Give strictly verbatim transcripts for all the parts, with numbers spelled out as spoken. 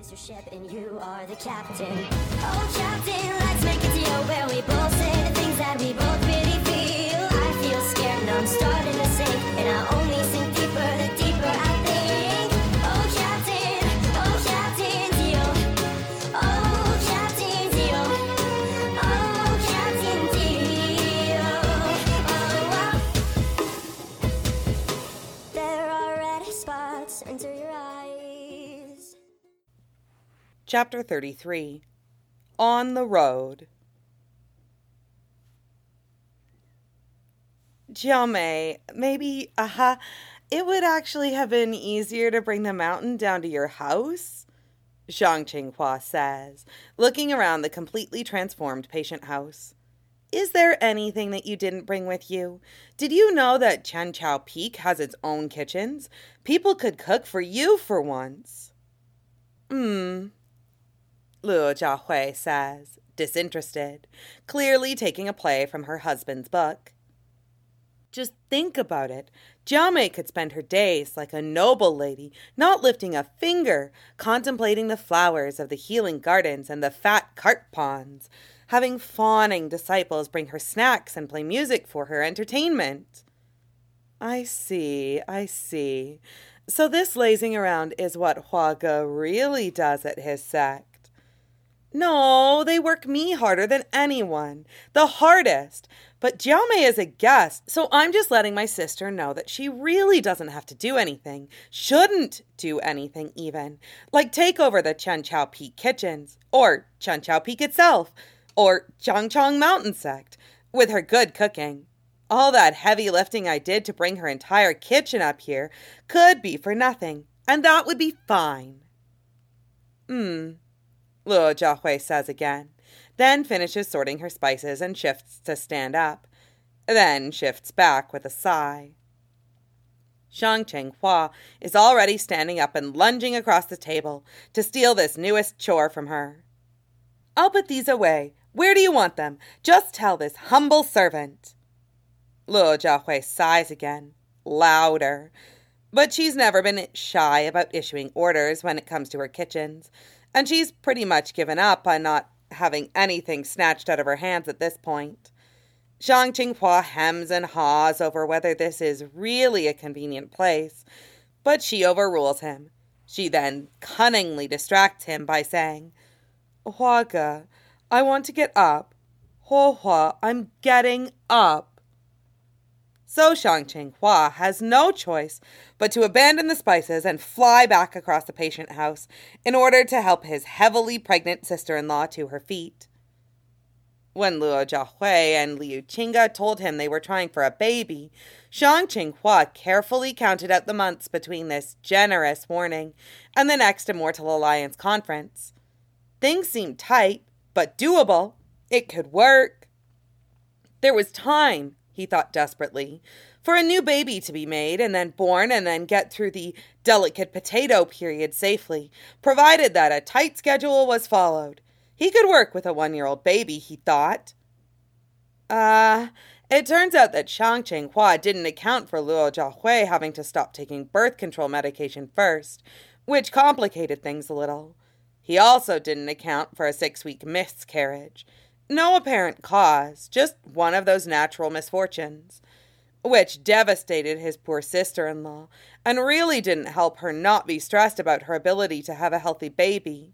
is your ship and you are the captain. Oh, captain, let's make a deal where we both say the things that we both really feel. I feel scared and I'm starting to sink, and I only sink deeper the deeper I think. Oh, captain, oh, captain, deal. Oh, captain, deal. Oh, captain, deal. Oh, oh. There are red spots under your eyes. Chapter thirty-three. On the Road. Jiamei, maybe, aha, uh, it would actually have been easier to bring the mountain down to your house? Zhang Qinghua says, looking around the completely transformed patient house. Is there anything that you didn't bring with you? Did you know that Qianqiao Peak has its own kitchens? People could cook for you for once. Hmm. Luo Jiahui says, disinterested, clearly taking a play from her husband's book. Just think about it. Jiamei could spend her days like a noble lady, not lifting a finger, contemplating the flowers of the healing gardens and the fat carp ponds, having fawning disciples bring her snacks and play music for her entertainment. I see, I see. So this lazing around is what Huage really does at his sect. No, they work me harder than anyone. The hardest. But Jiamei is a guest, so I'm just letting my sister know that she really doesn't have to do anything. Shouldn't do anything, even. Like take over the Qianqiao Peak kitchens, or Qianqiao Peak itself, or Jiangchong Mountain sect, with her good cooking. All that heavy lifting I did to bring her entire kitchen up here could be for nothing, and that would be fine. Hmm. Luo Jiahui says again, then finishes sorting her spices and shifts to stand up, then shifts back with a sigh. Zhang Qinghua is already standing up and lunging across the table to steal this newest chore from her. I'll put these away. Where do you want them? Just tell this humble servant. Luo Jiahui sighs again, louder, but she's never been shy about issuing orders when it comes to her kitchens, and she's pretty much given up on not having anything snatched out of her hands at this point. Zhang Qinghua hems and haws over whether this is really a convenient place, but she overrules him. She then cunningly distracts him by saying, Huage, I want to get up. Huohua, I'm getting up. So Zhang Qinghua has no choice but to abandon the spices and fly back across the patient house in order to help his heavily pregnant sister-in-law to her feet. When Luo Jiahui and Liu Qingge told him they were trying for a baby, Zhang Qinghua carefully counted out the months between this generous warning and the next Immortal Alliance conference. Things seemed tight, but doable. It could work. There was time, he thought desperately, for a new baby to be made and then born and then get through the delicate potato period safely, provided that a tight schedule was followed. He could work with a one-year-old baby, he thought. Ah, uh, it turns out that Zhang Qinghua didn't account for Luo Jiahui having to stop taking birth control medication first, which complicated things a little. He also didn't account for a six-week miscarriage. No apparent cause, just one of those natural misfortunes, which devastated his poor sister-in-law and really didn't help her not be stressed about her ability to have a healthy baby.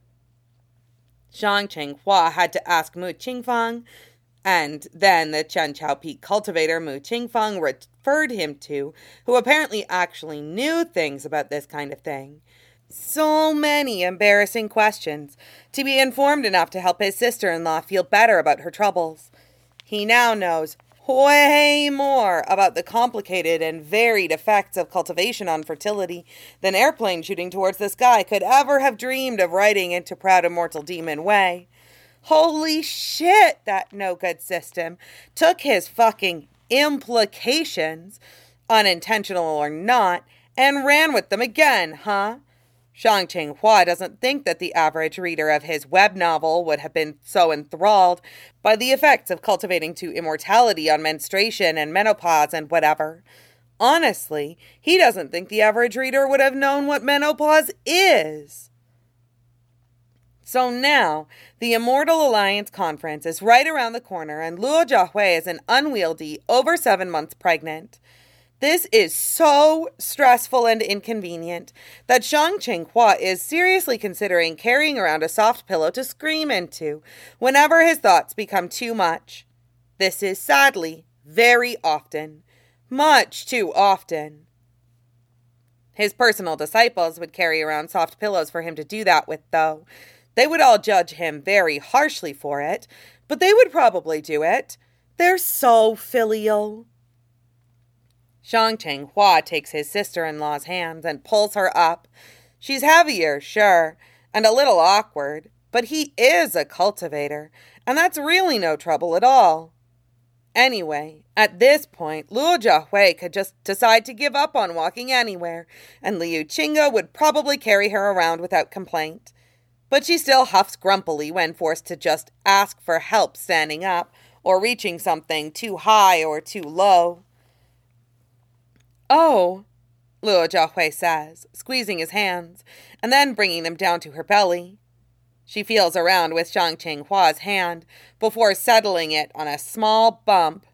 Zhang Qinghua had to ask Mu Qingfang, and then the Qianqiao Peak cultivator Mu Qingfang referred him to, who apparently actually knew things about this kind of thing. So many embarrassing questions to be informed enough to help his sister-in-law feel better about her troubles. He now knows way more about the complicated and varied effects of cultivation on fertility than airplane shooting towards the sky could ever have dreamed of writing into Proud Immortal Demon Way. Holy shit, that no-good system took his fucking implications, unintentional or not, and ran with them again, huh? Zhang Qinghua doesn't think that the average reader of his web novel would have been so enthralled by the effects of cultivating to immortality on menstruation and menopause and whatever. Honestly, he doesn't think the average reader would have known what menopause is. So now, the Immortal Alliance Conference is right around the corner, and Luo Jiahui is an unwieldy, over seven months pregnant. This is so stressful and inconvenient that Zhang Qinghua is seriously considering carrying around a soft pillow to scream into whenever his thoughts become too much. This is sadly very often, much too often. His personal disciples would carry around soft pillows for him to do that with, though. They would all judge him very harshly for it, but they would probably do it. They're so filial. Zhang Qinghua takes his sister-in-law's hands and pulls her up. She's heavier, sure, and a little awkward, but he is a cultivator, and that's really no trouble at all. Anyway, at this point, Luo Jiahui could just decide to give up on walking anywhere, and Liu Qingge would probably carry her around without complaint. But she still huffs grumpily when forced to just ask for help standing up or reaching something too high or too low. "Oh," Luo Jiahui says, squeezing his hands, and then bringing them down to her belly. She feels around with Zhang Qinghua's hand before settling it on a small bump.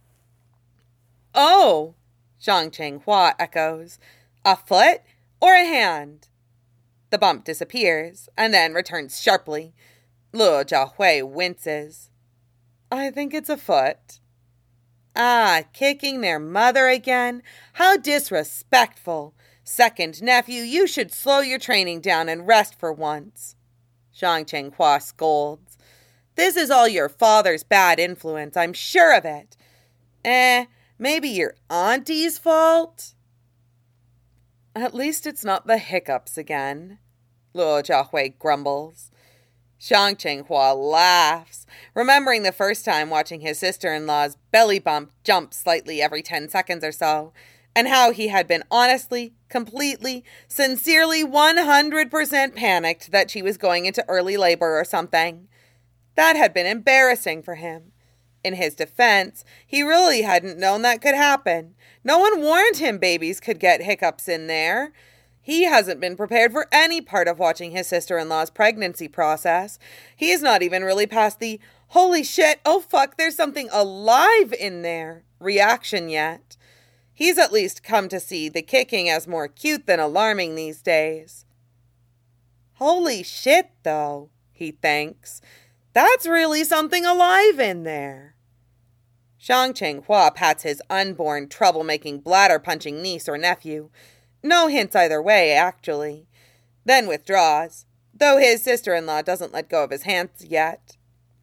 "Oh," Zhang Qinghua echoes, "a foot or a hand?" The bump disappears, and then returns sharply. Luo Jiahui winces. "I think it's a foot." Ah, kicking their mother again? How disrespectful. Second nephew, you should slow your training down and rest for once. Zhang Qinghua scolds. This is all your father's bad influence, I'm sure of it. Eh, maybe your auntie's fault? At least it's not the hiccups again, Luo Jiahui grumbles. Zhang Qinghua laughs, remembering the first time watching his sister-in-law's belly bump jump slightly every ten seconds or so, and how he had been honestly, completely, sincerely one hundred percent panicked that she was going into early labor or something. That had been embarrassing for him. In his defense, he really hadn't known that could happen. No one warned him babies could get hiccups in there. He hasn't been prepared for any part of watching his sister-in-law's pregnancy process. He's not even really past the, holy shit, oh fuck, there's something alive in there reaction yet. He's at least come to see the kicking as more cute than alarming these days. Holy shit, though, he thinks. That's really something alive in there. Zhang Qinghua pats his unborn, troublemaking, bladder-punching niece or nephew. No hints either way, actually. Then withdraws, though his sister-in-law doesn't let go of his hands yet.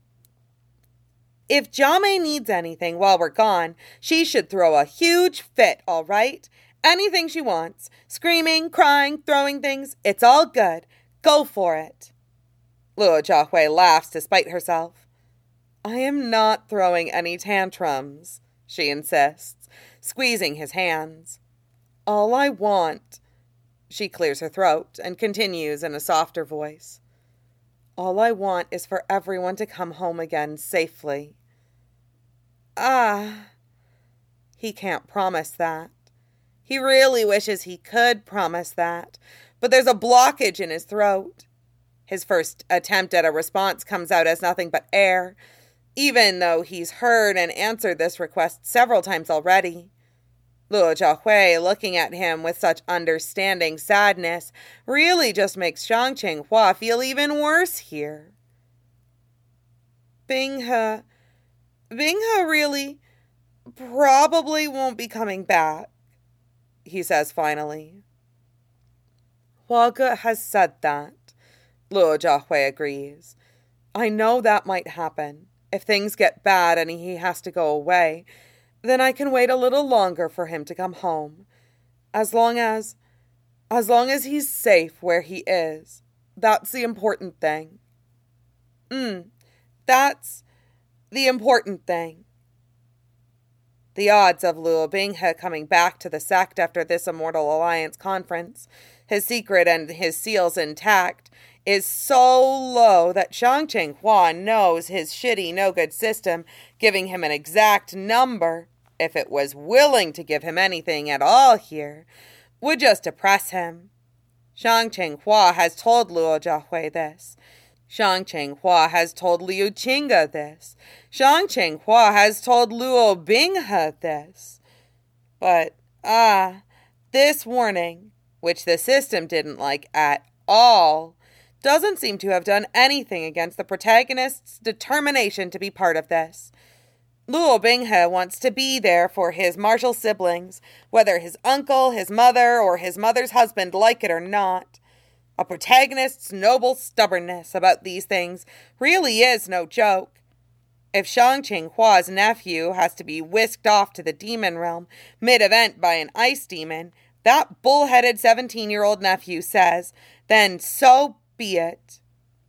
If Jiamei needs anything while we're gone, she should throw a huge fit, all right? Anything she wants. Screaming, crying, throwing things, it's all good. Go for it. Luo Jiahui laughs despite herself. I am not throwing any tantrums, she insists, squeezing his hands. All I want, she clears her throat and continues in a softer voice. All I want is for everyone to come home again safely. Ah, he can't promise that. He really wishes he could promise that, but there's a blockage in his throat. His first attempt at a response comes out as nothing but air, even though he's heard and answered this request several times already. Luo Jiahui, looking at him with such understanding sadness, really just makes Zhang Qinghua feel even worse here. Binghe, Binghe really probably won't be coming back, he says finally. Huage has said that, Luo Jiahui agrees. I know that might happen. If things get bad and he has to go away, then I can wait a little longer for him to come home. As long as, as long as he's safe where he is. That's the important thing. Mm, that's the important thing. The odds of Luo Binghe coming back to the sect after this Immortal Alliance conference, his secret and his seals intact, is so low that Zhang Qinghua knows his shitty no-good system, giving him an exact number, if it was willing to give him anything at all here, would just depress him. Zhang Qinghua has told Luo Jiahui this. Shang Qinghua has told Liu Qingge this. Shang Qinghua has told Luo Binghe this. But, ah, this warning, which the system didn't like at all, doesn't seem to have done anything against the protagonist's determination to be part of this. Luo Binghe wants to be there for his martial siblings, whether his uncle, his mother, or his mother's husband like it or not. A protagonist's noble stubbornness about these things really is no joke. If Shang Qinghua's nephew has to be whisked off to the demon realm mid-event by an ice demon, that bull-headed seventeen-year-old nephew says, then so be it.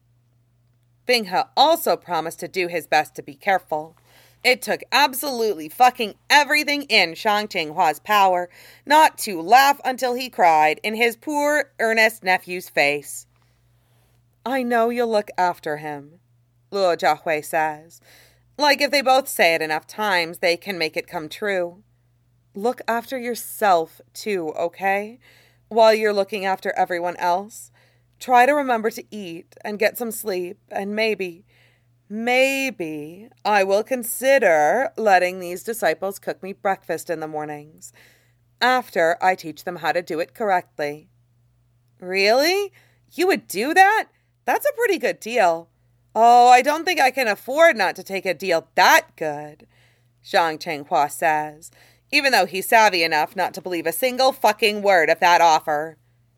Binghe also promised to do his best to be careful. It took absolutely fucking everything in Shang Qinghua's power not to laugh until he cried in his poor, earnest nephew's face. I know you'll look after him, Luo Jiahui says. Like if they both say it enough times, they can make it come true. Look after yourself, too, okay? While you're looking after everyone else. Try to remember to eat and get some sleep, and maybe... Maybe I will consider letting these disciples cook me breakfast in the mornings, after I teach them how to do it correctly. Really? You would do that? That's a pretty good deal. Oh, I don't think I can afford not to take a deal that good, Shang Qinghua says, even though he's savvy enough not to believe a single fucking word of that offer.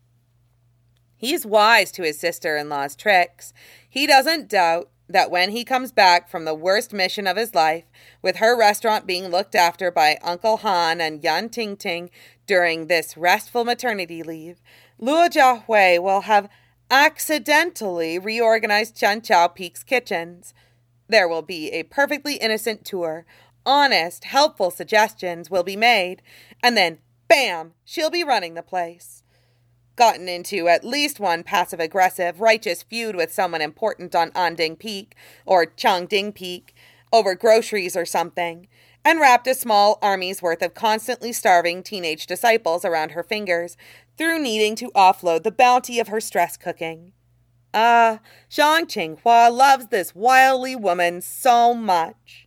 He's wise to his sister-in-law's tricks. He doesn't doubt that when he comes back from the worst mission of his life, with her restaurant being looked after by Uncle Han and Yan Tingting during this restful maternity leave, Luo Jiahui will have accidentally reorganized Qianqiao Peak's kitchens. There will be a perfectly innocent tour. Honest, helpful suggestions will be made, and then, bam, she'll be running the place. Gotten into at least one passive-aggressive, righteous feud with someone important on Anding Peak, or Changding Peak, over groceries or something, and wrapped a small army's worth of constantly starving teenage disciples around her fingers through needing to offload the bounty of her stress cooking. Ah, Shang Qinghua loves this wily woman so much.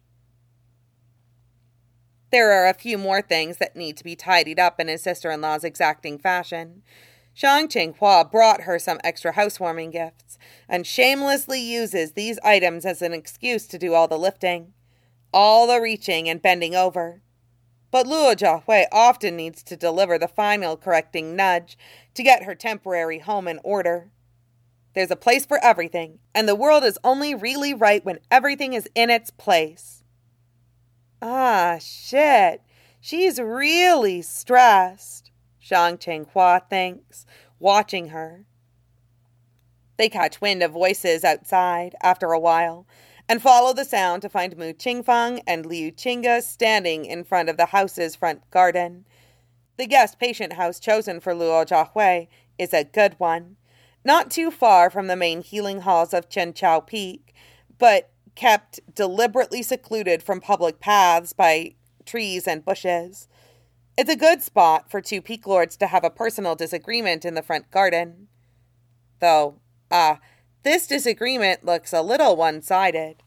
There are a few more things that need to be tidied up in his sister-in-law's exacting fashion. Shang Qinghua brought her some extra housewarming gifts, and shamelessly uses these items as an excuse to do all the lifting, all the reaching and bending over. But Luo Jiahui often needs to deliver the final correcting nudge to get her temporary home in order. There's a place for everything, and the world is only really right when everything is in its place. Ah, shit. She's really stressed, Shang Qinghua thinks, watching her. They catch wind of voices outside after a while, and follow the sound to find Mu Qingfang and Liu Qingge standing in front of the house's front garden. The guest patient house chosen for Luo Jiahui is a good one, not too far from the main healing halls of Qianqiao Peak, but kept deliberately secluded from public paths by trees and bushes. It's a good spot for two peak lords to have a personal disagreement in the front garden. Though, ah, this disagreement looks a little one-sided.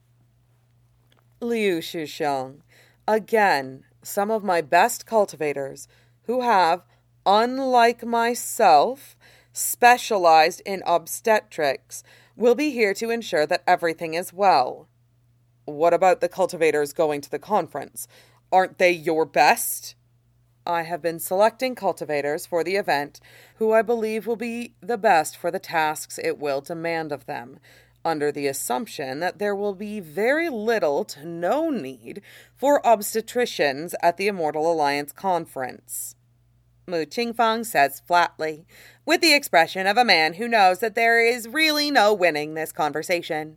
Liu Shixiong, again, some of my best cultivators who have, unlike myself, specialized in obstetrics, will be here to ensure that everything is well. What about the cultivators going to the conference? Aren't they your best? I have been selecting cultivators for the event who I believe will be the best for the tasks it will demand of them, under the assumption that there will be very little to no need for obstetricians at the Immortal Alliance conference. Mu Qingfang says flatly, with the expression of a man who knows that there is really no winning this conversation.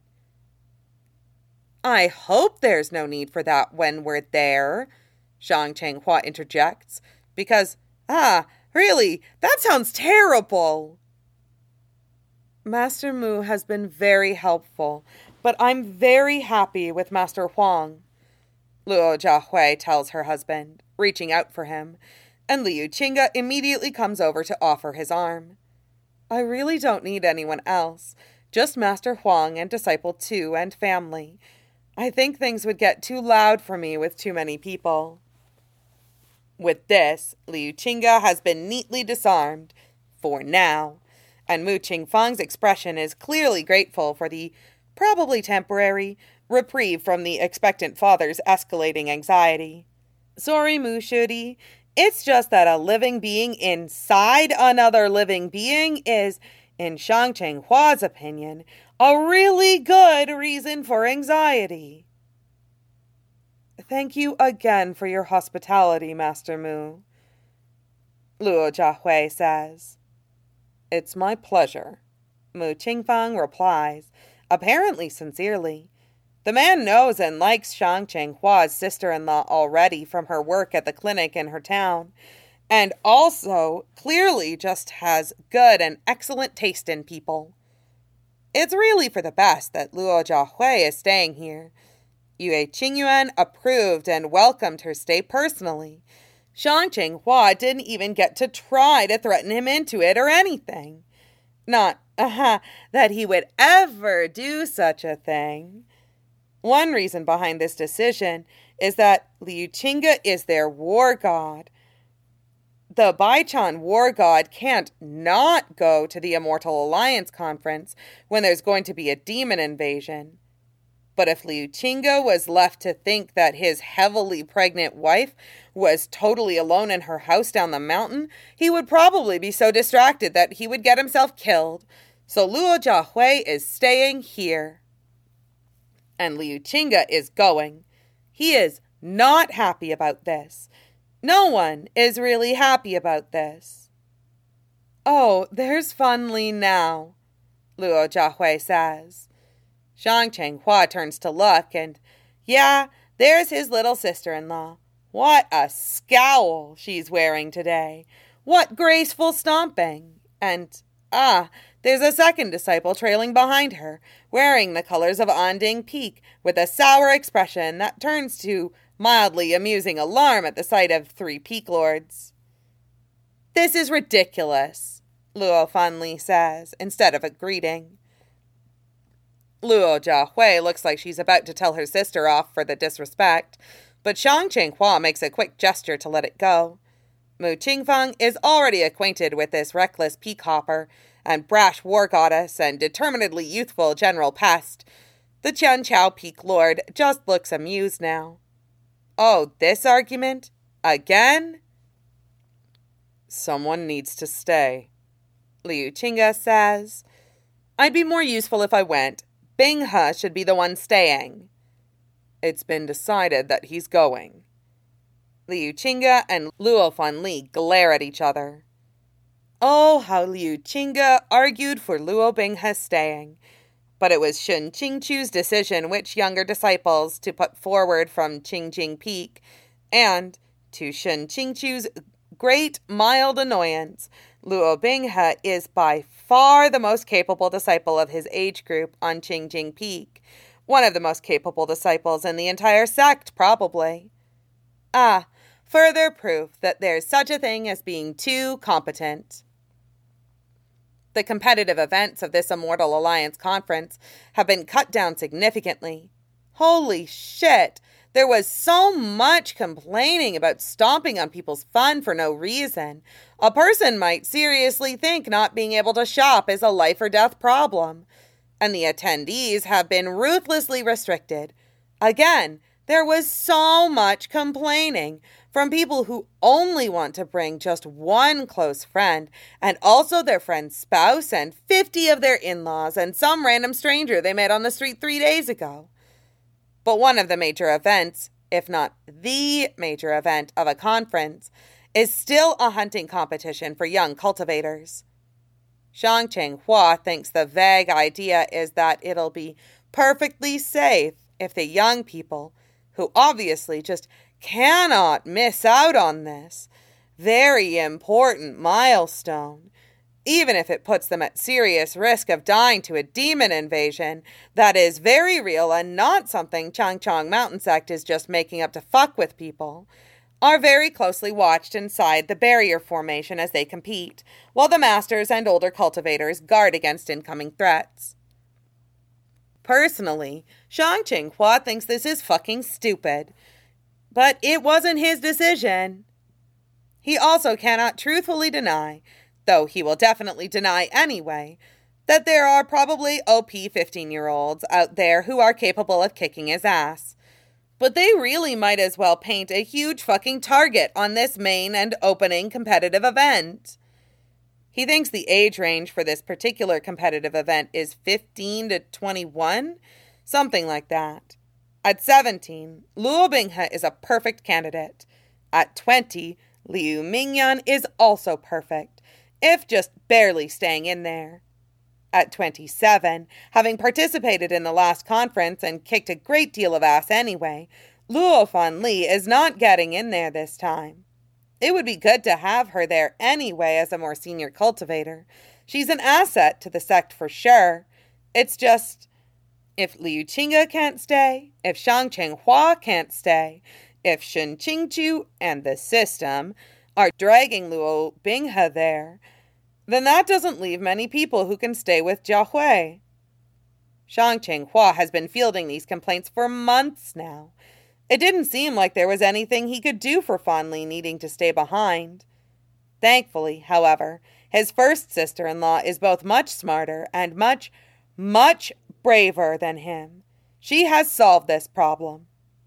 I hope there's no need for that when we're there, Shang Qinghua interjects, because, ah, really, that sounds terrible. Master Mu has been very helpful, but I'm very happy with Master Huang, Luo Jiahui tells her husband, reaching out for him, and Liu Qingge immediately comes over to offer his arm. I really don't need anyone else. Just Master Huang and Disciple two and family. I think things would get too loud for me with too many people." With this, Liu Qingge has been neatly disarmed, for now, and Mu Qingfang's expression is clearly grateful for the, probably temporary, reprieve from the expectant father's escalating anxiety. "Sorry, Mu Shudi. It's just that a living being inside another living being is, in Shang Chenghua's opinion, a really good reason for anxiety." "Thank you again for your hospitality, Master Mu," Luo Jiahui says. "It's my pleasure," Mu Qingfang replies, apparently sincerely. The man knows and likes Shang Chenghua's sister-in-law already from her work at the clinic in her town, and also clearly just has good and excellent taste in people. It's really for the best that Luo Jiahui is staying here. Yue Qingyuan approved and welcomed her stay personally. Shang Chenghua didn't even get to try to threaten him into it or anything. Not, uh, that he would ever do such a thing. One reason behind this decision is that Liu Qingge is their war god. The Baichan war god can't not go to the Immortal Alliance conference when there's going to be a demon invasion. But if Liu Qingge was left to think that his heavily pregnant wife was totally alone in her house down the mountain, he would probably be so distracted that he would get himself killed. So Luo Jiahui is staying here. And Liu Qingge is going. He is not happy about this. No one is really happy about this. "Oh, there's Fan Li now," Luo Jiahui says. Shang Chenghua turns to look, and yeah, there's his little sister-in-law. What a scowl she's wearing today. What graceful stomping. And, ah, there's a second disciple trailing behind her, wearing the colors of Anding Peak, with a sour expression that turns to mildly amusing alarm at the sight of three Peak Lords. "This is ridiculous," Luo Fanli says, instead of a greeting. Luo Jiahui looks like she's about to tell her sister off for the disrespect, but Shang Chenghua makes a quick gesture to let it go. Mu Qingfang is already acquainted with this reckless peakhopper and brash war goddess and determinedly youthful general pest. The Qianqiao Peak Lord just looks amused now. "Oh, this argument? Again?" "Someone needs to stay," Liu Qingge says. "I'd be more useful if I went. Bing He should be the one staying." "It's been decided that he's going." Liu Qingge and Luo Fanli glare at each other. Oh, how Liu Qingge argued for Luo Binghe staying. But it was Shun Qingchu's decision which younger disciples to put forward from Qingjing Peak, and, to Shun Qingchu's great mild annoyance, Luo Binghe is by far the most capable disciple of his age group on Qingjing Peak, one of the most capable disciples in the entire sect, probably. Ah, further proof that there's such a thing as being too competent. The competitive events of this Immortal Alliance conference have been cut down significantly. Holy shit! There was so much complaining about stomping on people's fun for no reason. A person might seriously think not being able to shop is a life or death problem. And the attendees have been ruthlessly restricted. Again, there was so much complaining from people who only want to bring just one close friend, and also their friend's spouse and fifty of their in-laws and some random stranger they met on the street three days ago. But one of the major events, if not the major event of a conference, is still a hunting competition for young cultivators. Shang Chenghua thinks the vague idea is that it'll be perfectly safe if the young people, who obviously just cannot miss out on this very important milestone, even if it puts them at serious risk of dying to a demon invasion that is very real and not something Changchong Mountain Sect is just making up to fuck with people, are very closely watched inside the barrier formation as they compete, while the masters and older cultivators guard against incoming threats. Personally, Shang Qinghua thinks this is fucking stupid. But it wasn't his decision. He also cannot truthfully deny, though he will definitely deny anyway, that there are probably O P fifteen-year-olds out there who are capable of kicking his ass. But they really might as well paint a huge fucking target on this main and opening competitive event. He thinks the age range for this particular competitive event is fifteen to twenty-one, something like that. At seventeen, Luo Binghe is a perfect candidate. At twenty, Liu Mingyan is also perfect, if just barely staying in there. At twenty-seven, having participated in the last conference and kicked a great deal of ass anyway, Luo Fanli is not getting in there this time. It would be good to have her there anyway as a more senior cultivator. She's an asset to the sect for sure. It's just, if Liu Qingge can't stay, if Shang Qinghua can't stay, if Shen Qingju and the system are dragging Luo Binghe there, then that doesn't leave many people who can stay with Jia Hui. Shang Qinghua has been fielding these complaints for months now. It didn't seem like there was anything he could do for Fanli needing to stay behind. Thankfully, however, his first sister-in-law is both much smarter and much, much braver than him. She has solved this problem.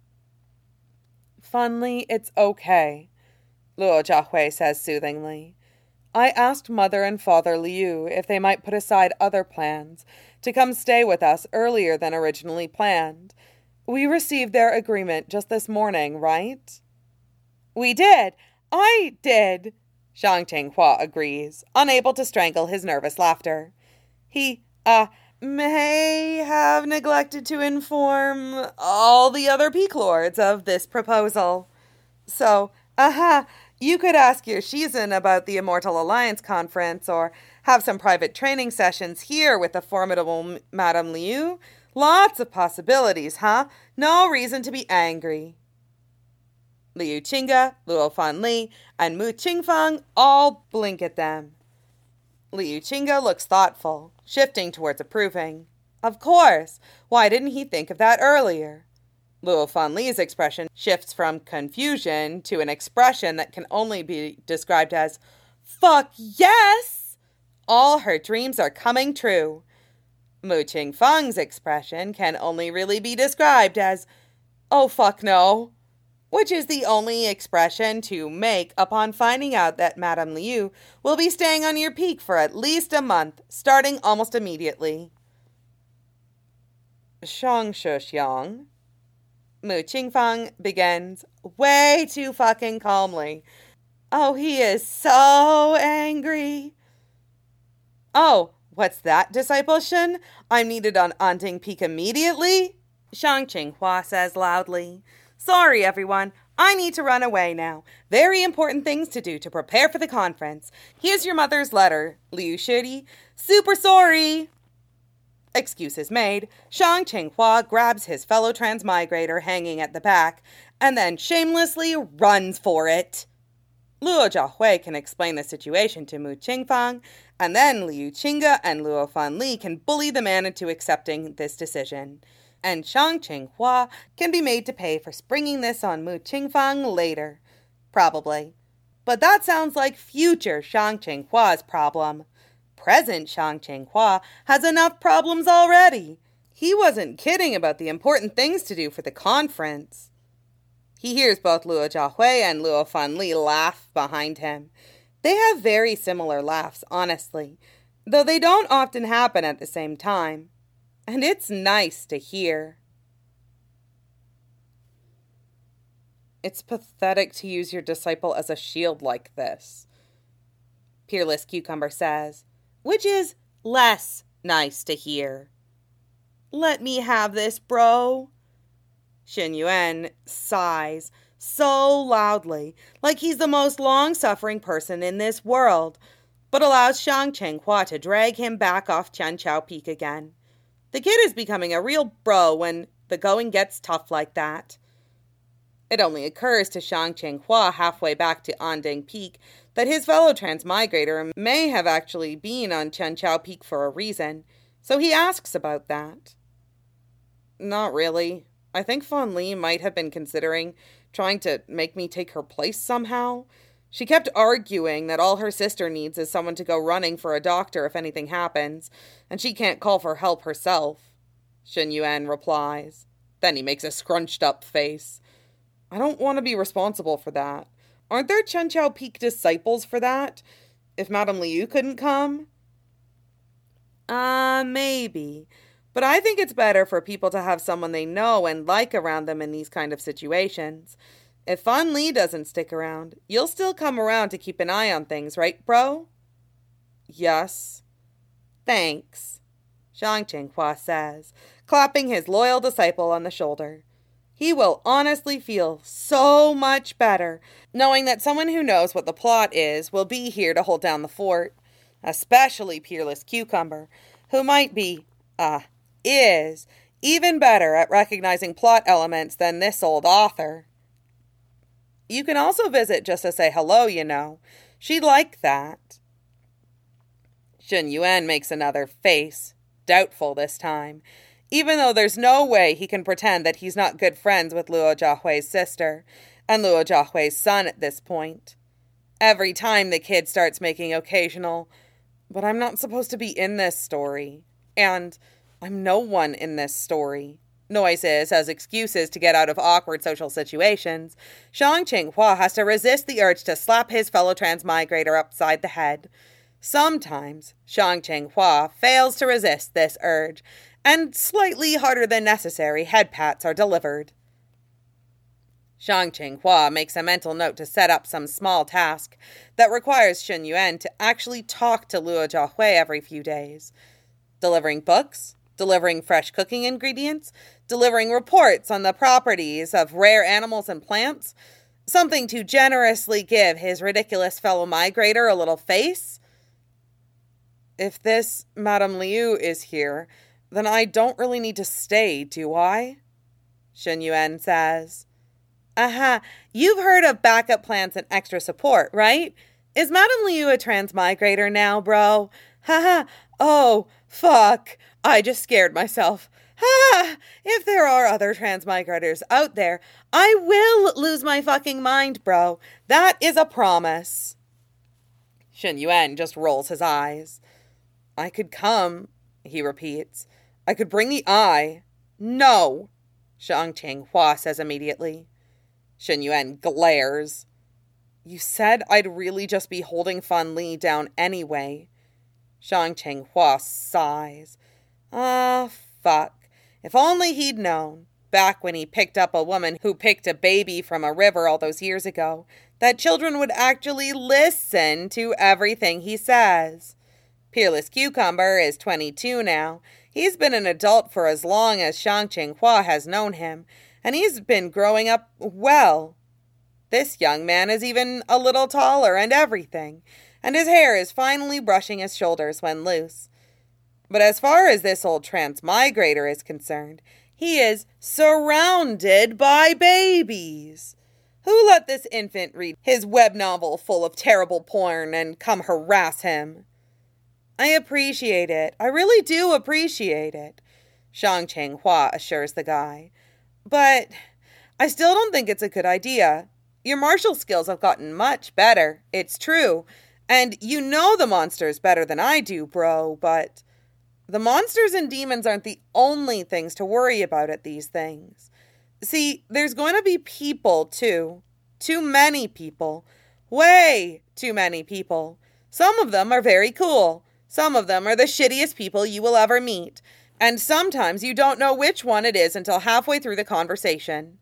Fanli, it's okay, Luo Jiahui says soothingly. I asked Mother and Father Liu if they might put aside other plans to come stay with us earlier than originally planned. We received their agreement just this morning, right? We did. I did. Shang Qinghua agrees, unable to strangle his nervous laughter. He, uh, may have neglected to inform all the other Peak Lords of this proposal. So, aha, uh-huh, you could ask your Shizun about the Immortal Alliance conference or have some private training sessions here with the formidable Madame Liu. Lots of possibilities, huh? No reason to be angry. Liu Qingge, Luo Fanli, and Mu Qingfang all blink at them. Liu Qingge looks thoughtful, shifting towards approving. Of course. Why didn't he think of that earlier? Luo Fanli's expression shifts from confusion to an expression that can only be described as, fuck yes! All her dreams are coming true. Mu Qingfang's expression can only really be described as, oh fuck no, which is the only expression to make upon finding out that Madame Liu will be staying on your peak for at least a month, starting almost immediately. Shang Shuxiang, Mu Qingfang begins way too fucking calmly. Oh, he is so angry. Oh, what's that, Disciple Shen? I'm needed on Anting Peak immediately? Shang Qinghua says loudly. Sorry, everyone. I need to run away now. Very important things to do to prepare for the conference. Here's your mother's letter, Liu Shiri. Super sorry. Excuses made, Shang Qinghua grabs his fellow transmigrator hanging at the back and then shamelessly runs for it. Luo Jiahui can explain the situation to Mu Qingfang, and then Liu Qingge and Luo Fanli can bully the man into accepting this decision. And Shang Qinghua can be made to pay for springing this on Mu Qingfang later. Probably. But that sounds like future Shang Qinghua's problem. Present Shang Qinghua has enough problems already. He wasn't kidding about the important things to do for the conference. He hears both Luo Jiahui and Luo Fanli laugh behind him. They have very similar laughs, honestly, though they don't often happen at the same time. And it's nice to hear. It's pathetic to use your disciple as a shield like this, Peerless Cucumber says, which is less nice to hear. Let me have this, bro. Shen Yuan sighs so loudly, like he's the most long-suffering person in this world, but allows Shang Qinghua to drag him back off Qianqiao Peak again. The kid is becoming a real bro when the going gets tough like that. It only occurs to Shang Qinghua halfway back to Anding Peak that his fellow transmigrator may have actually been on Qianqiao Peak for a reason, so he asks about that. Not really. I think Fawn Li might have been considering trying to make me take her place somehow. She kept arguing that all her sister needs is someone to go running for a doctor if anything happens, and she can't call for help herself. Shen Yuan replies. Then he makes a scrunched up face. I don't want to be responsible for that. Aren't there Chen Chao Peak disciples for that? If Madame Liu couldn't come? Uh, maybe. But I think it's better for people to have someone they know and like around them in these kind of situations. If Fan Li doesn't stick around, you'll still come around to keep an eye on things, right, bro? Yes. Thanks, Zhang Qinghua says, clapping his loyal disciple on the shoulder. He will honestly feel so much better knowing that someone who knows what the plot is will be here to hold down the fort, especially Peerless Cucumber, who might be, ah, uh, is, even better at recognizing plot elements than this old author. You can also visit just to say hello, you know. She'd like that. Shen Yuan makes another face, doubtful this time, even though there's no way he can pretend that he's not good friends with Luo Jiahui's sister and Luo Jiahui's son at this point. Every time the kid starts making occasional, but I'm not supposed to be in this story, and I'm no one in this story noises as excuses to get out of awkward social situations, Zhang Qinghua has to resist the urge to slap his fellow transmigrator upside the head. Sometimes Zhang Qinghua fails to resist this urge, and slightly harder than necessary head pats are delivered. Zhang Qinghua makes a mental note to set up some small task that requires Shen Yuan to actually talk to Luo Jiahui every few days. Delivering books, delivering fresh cooking ingredients, delivering reports on the properties of rare animals and plants, something to generously give his ridiculous fellow migrator a little face. If this Madame Liu is here, then I don't really need to stay, do I? Shen Yuan says. Aha, you've heard of backup plans and extra support, right? Is Madame Liu a transmigrator now, bro? Haha, oh, fuck. I just scared myself. Ha! If there are other transmigrators out there, I will lose my fucking mind, bro. That is a promise. Shen Yuan just rolls his eyes. I could come, he repeats. I could bring the eye. No, Zhang Qinghua says immediately. Shen Yuan glares. You said I'd really just be holding Fan Li down anyway. Zhang Qinghua sighs. Ah, fuck. If only he'd known, back when he picked up a woman who picked a baby from a river all those years ago, that children would actually listen to everything he says. Peerless Cucumber is twenty-two now. He's been an adult for as long as Zhang Qinghua has known him, and he's been growing up well. This young man is even a little taller and everything, and his hair is finally brushing his shoulders when loose. But as far as this old transmigrator is concerned, he is surrounded by babies. Who let this infant read his web novel full of terrible porn and come harass him? I appreciate it. I really do appreciate it, Zhang Qinghua assures the guy. But I still don't think it's a good idea. Your martial skills have gotten much better, it's true, and you know the monsters better than I do, bro, but the monsters and demons aren't the only things to worry about at these things. See, there's going to be people, too. Too many people. Way too many people. Some of them are very cool. Some of them are the shittiest people you will ever meet. And sometimes you don't know which one it is until halfway through the conversation.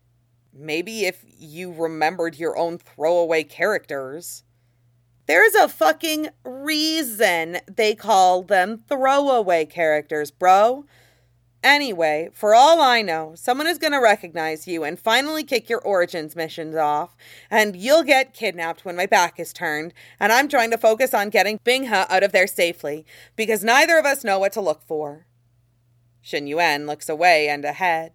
Maybe if you remembered your own throwaway characters. There's a fucking reason they call them throwaway characters, bro. Anyway, for all I know, someone is going to recognize you and finally kick your origins missions off, and you'll get kidnapped when my back is turned, and I'm trying to focus on getting Binghe out of there safely, because neither of us know what to look for. Shen Yuan looks away and ahead.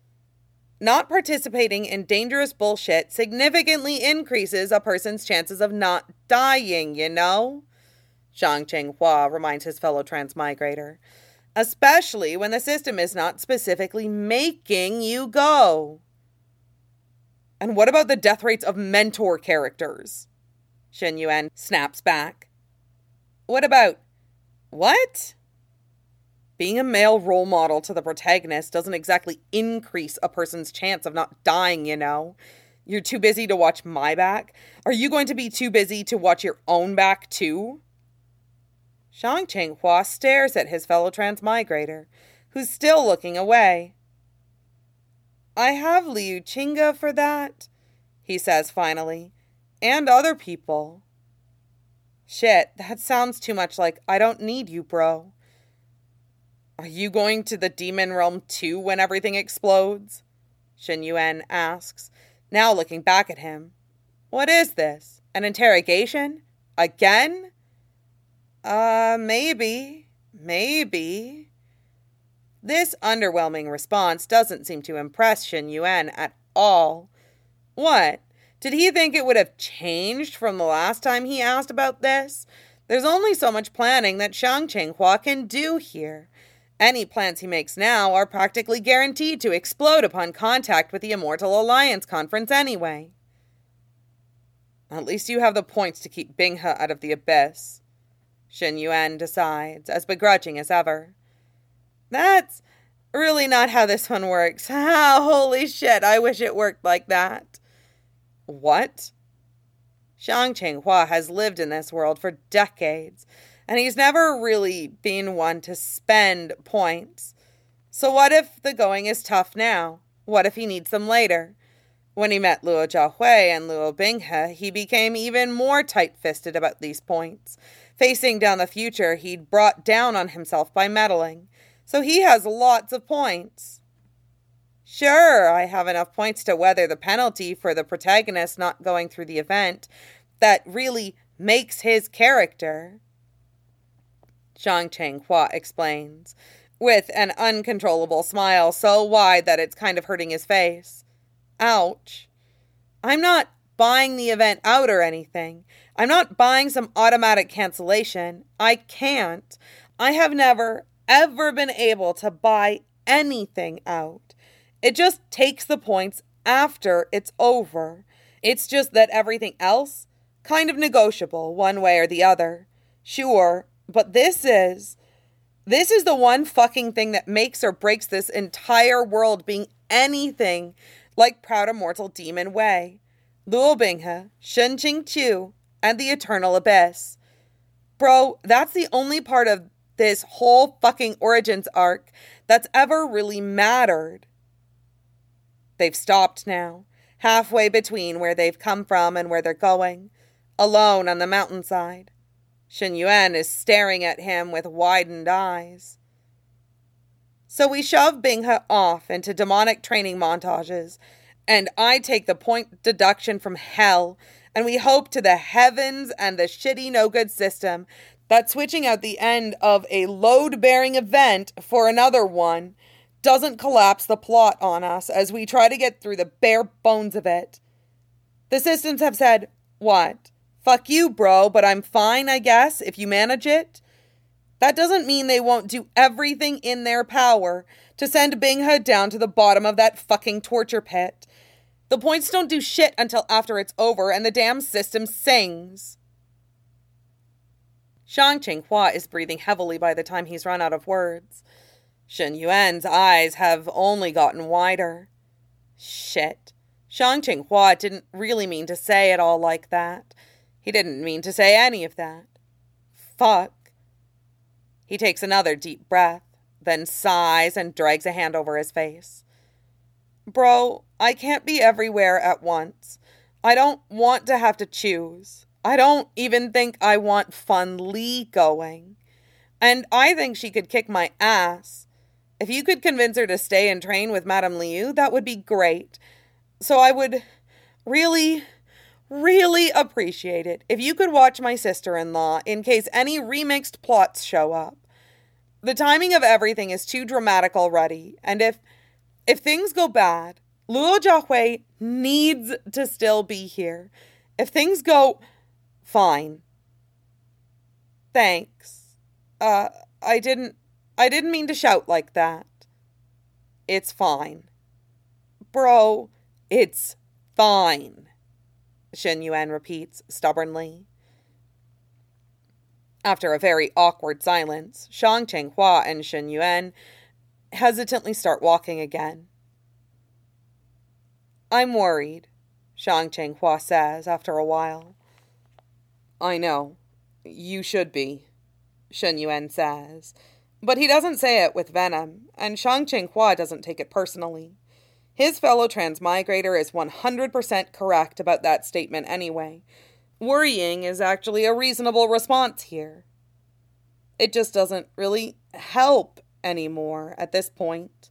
Not participating in dangerous bullshit significantly increases a person's chances of not dying, you know? Zhang Qinghua reminds his fellow transmigrator. especially when the system is not specifically making you go. And what about the death rates of mentor characters? Shen Yuan snaps back. What about... what? Being a male role model to the protagonist doesn't exactly increase a person's chance of not dying, you know. You're too busy to watch my back? Are you going to be too busy to watch your own back, too? Zhang Qinghua stares at his fellow transmigrator, who's still looking away. I have Liu Qingge for that, he says finally, and other people. Shit, that sounds too much like I don't need you, bro. Are you going to the demon realm too when everything explodes? Shen Yuan asks, now looking back at him. What is this? An interrogation? Again? Uh, maybe. Maybe. This underwhelming response doesn't seem to impress Shen Yuan at all. What? Did he think it would have changed from the last time he asked about this? There's only so much planning that Zhang Qinghua can do here. Any plans he makes now are practically guaranteed to explode upon contact with the Immortal Alliance Conference anyway. At least you have the points to keep Binghe out of the abyss, Shen Yuan decides, as begrudging as ever. That's really not how this one works. Ah, holy shit, I wish it worked like that. What? Zhang Qinghua has lived in this world for decades, and he's never really been one to spend points. So what if the going is tough now? What if he needs them later? When he met Luo Jiahui and Luo Binghe, he became even more tight-fisted about these points, facing down the future he'd brought down on himself by meddling. So he has lots of points. Sure, I have enough points to weather the penalty for the protagonist not going through the event that really makes his character, Zhang Qinghua explains, with an uncontrollable smile so wide that it's kind of hurting his face. Ouch. I'm not buying the event out or anything. I'm not buying some automatic cancellation. I can't. I have never, ever been able to buy anything out. It just takes the points after it's over. It's just that everything else, kind of negotiable one way or the other. Sure, but this is... This is the one fucking thing that makes or breaks this entire world being anything like Proud Immortal Demon Wei, Luo Binghe, Shen Qingqiu, and the Eternal Abyss. Bro, that's the only part of this whole fucking Origins arc that's ever really mattered. They've stopped now, halfway between where they've come from and where they're going, alone on the mountainside. Shen Yuan is staring at him with widened eyes. So we shove Binghe off into demonic training montages, and I take the point deduction from hell, and we hope to the heavens and the shitty no-good system that switching out the end of a load-bearing event for another one doesn't collapse the plot on us as we try to get through the bare bones of it. The systems have said, what? Fuck you, bro, but I'm fine, I guess, if you manage it. That doesn't mean they won't do everything in their power to send Binghe down to the bottom of that fucking torture pit. The points don't do shit until after it's over and the damn system sings. Zhang Qinghua is breathing heavily by the time he's run out of words. Shen Yuan's eyes have only gotten wider. Shit. Zhang Qinghua didn't really mean to say it all like that. He didn't mean to say any of that. Fuck. He takes another deep breath, then sighs and drags a hand over his face. Bro, I can't be everywhere at once. I don't want to have to choose. I don't even think I want Fun Li going. And I think she could kick my ass. If you could convince her to stay and train with Madame Liu, that would be great. So I would really... really appreciate it if you could watch my sister-in-law in case any remixed plots show up. The timing of everything is too dramatic already, and if if things go bad, Luo Jiahui needs to still be here. If things go fine. Thanks. Uh, I didn't I didn't mean to shout like that. It's fine. Bro, it's fine, Shen Yuan repeats stubbornly. After a very awkward silence, Shang Chenghua and Shen Yuan hesitantly start walking again. I'm worried, Shang Chenghua says after a while. I know. You should be, Shen Yuan says. But he doesn't say it with venom, and Shang Chenghua doesn't take it personally. His fellow transmigrator is one hundred percent correct about that statement anyway. Worrying is actually a reasonable response here. It just doesn't really help anymore at this point.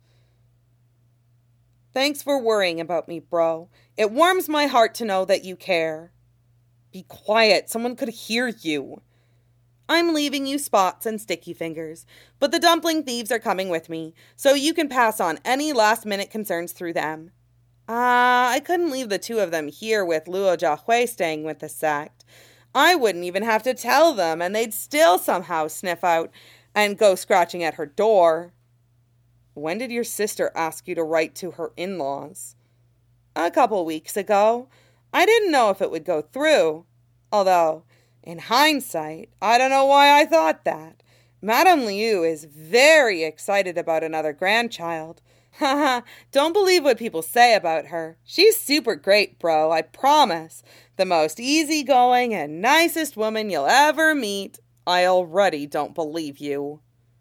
Thanks for worrying about me, bro. It warms my heart to know that you care. Be quiet, someone could hear you. I'm leaving you spots and sticky fingers, but the dumpling thieves are coming with me, so you can pass on any last-minute concerns through them. Ah, uh, I couldn't leave the two of them here with Luo Jiahui staying with the sect. I wouldn't even have to tell them, and they'd still somehow sniff out and go scratching at her door. When did your sister ask you to write to her in-laws? A couple weeks ago. I didn't know if it would go through. Although, in hindsight, I don't know why I thought that. Madame Liu is very excited about another grandchild. Haha, don't believe what people say about her. She's super great, bro, I promise. The most easygoing and nicest woman you'll ever meet. I already don't believe you.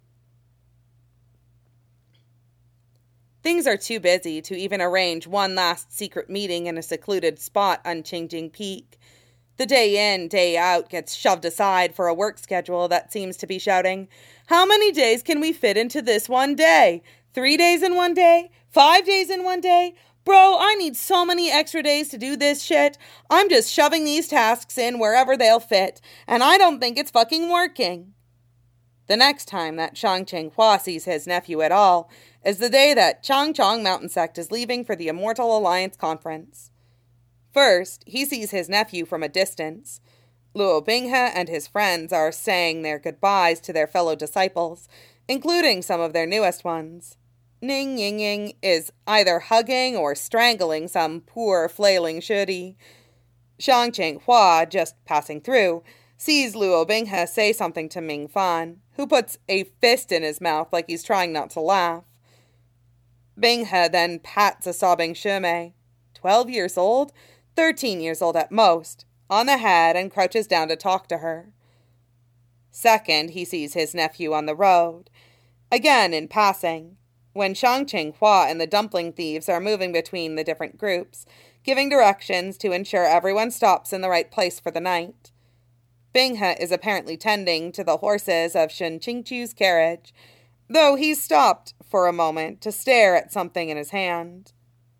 Things are too busy to even arrange one last secret meeting in a secluded spot on Qingjing Peak. The day in, day out gets shoved aside for a work schedule that seems to be shouting, how many days can we fit into this one day? Three days in one day? Five days in one day? Bro, I need so many extra days to do this shit. I'm just shoving these tasks in wherever they'll fit, and I don't think it's fucking working. The next time that Shang Chenghua sees his nephew at all is the day that Changchong Mountain Sect is leaving for the Immortal Alliance Conference. First, he sees his nephew from a distance. Luo Binghe and his friends are saying their goodbyes to their fellow disciples, including some of their newest ones. Ning Ying Ying is either hugging or strangling some poor flailing shudi. Shang Chenghua, just passing through, sees Luo Binghe say something to Ming Fan, who puts a fist in his mouth like he's trying not to laugh. Binghe then pats a sobbing Shimei, twelve years old, thirteen years old at most, on the head and crouches down to talk to her. Second, he sees his nephew on the road, again in passing, when Shang Chenghua and the dumpling thieves are moving between the different groups, giving directions to ensure everyone stops in the right place for the night. Binghe is apparently tending to the horses of Shen Qingchu's carriage, though he's stopped for a moment to stare at something in his hand.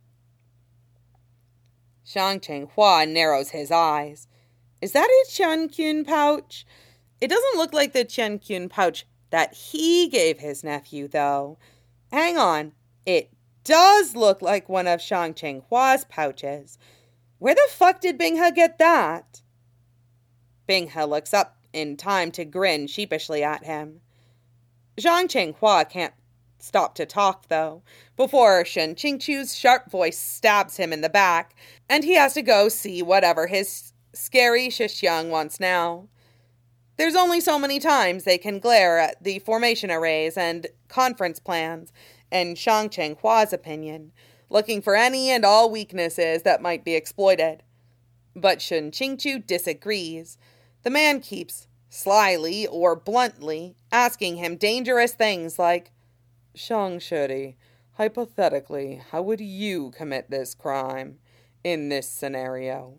Shang Chenghua narrows his eyes. Is that a Qianqun pouch? It doesn't look like the Qianqun pouch that he gave his nephew, though. Hang on. It does look like one of Shang Chenhua's pouches. Where the fuck did Binghe get that? Binghe looks up in time to grin sheepishly at him. Shang Chenghua can't stop to talk, though, before Shen Qingchu's sharp voice stabs him in the back, and he has to go see whatever his scary Shixiang wants now. There's only so many times they can glare at the formation arrays and conference plans, in Shang Chenhua's opinion, looking for any and all weaknesses that might be exploited. But Shen Qingchu disagrees. The man keeps, slyly or bluntly, asking him dangerous things like, Shang Shudi, hypothetically, how would you commit this crime in this scenario?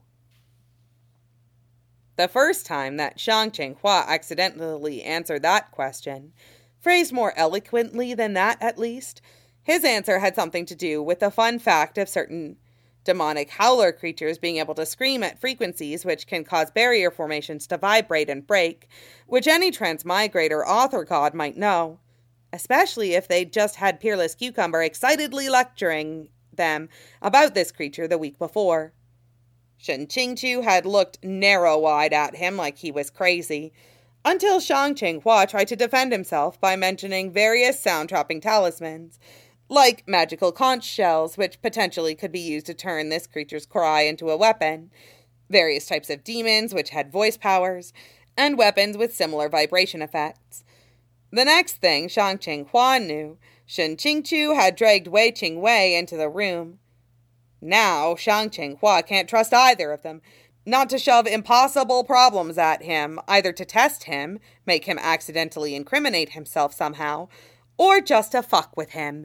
The first time that Shang Chenghua accidentally answered that question, phrased more eloquently than that at least, his answer had something to do with the fun fact of certain demonic howler creatures being able to scream at frequencies which can cause barrier formations to vibrate and break, which any transmigrator author god might know, especially if they'd just had Peerless Cucumber excitedly lecturing them about this creature the week before. Shen Qingchu had looked narrow-eyed at him like he was crazy. until Shang Qinghua tried to defend himself by mentioning various sound-trapping talismans, like magical conch shells, which potentially could be used to turn this creature's cry into a weapon, various types of demons which had voice powers, and weapons with similar vibration effects. The next thing Shang Qinghua knew, Shen Qingqiu had dragged Wei Qingwei into the room. Now, Shang Qinghua can't trust either of them, not to shove impossible problems at him, either to test him, make him accidentally incriminate himself somehow, or just to fuck with him.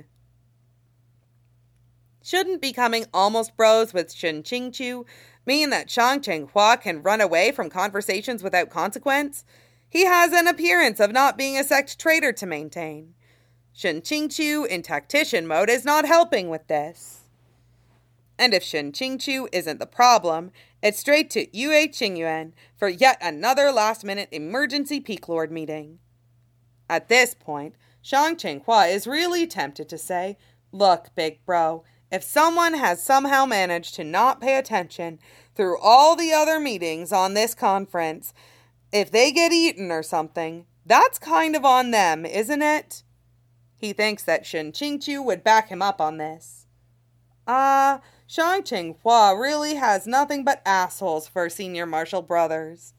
Shouldn't becoming almost bros with Shen Qingqiu mean that Shang Qinghua can run away from conversations without consequence? He has an appearance of not being a sect traitor to maintain. Shen Qingqiu in tactician mode is not helping with this. And if Shen Qingqiu isn't the problem, it's straight to Yue Qingyuan for yet another last-minute emergency Peak Lord meeting. At this point, Shang Qinghua is really tempted to say, "Look, big bro, if someone has somehow managed to not pay attention through all the other meetings on this conference, if they get eaten or something, that's kind of on them, isn't it?" He thinks that Shen Qingqiu would back him up on this. Ah, uh, Shang Qinghua really has nothing but assholes for senior martial brothers.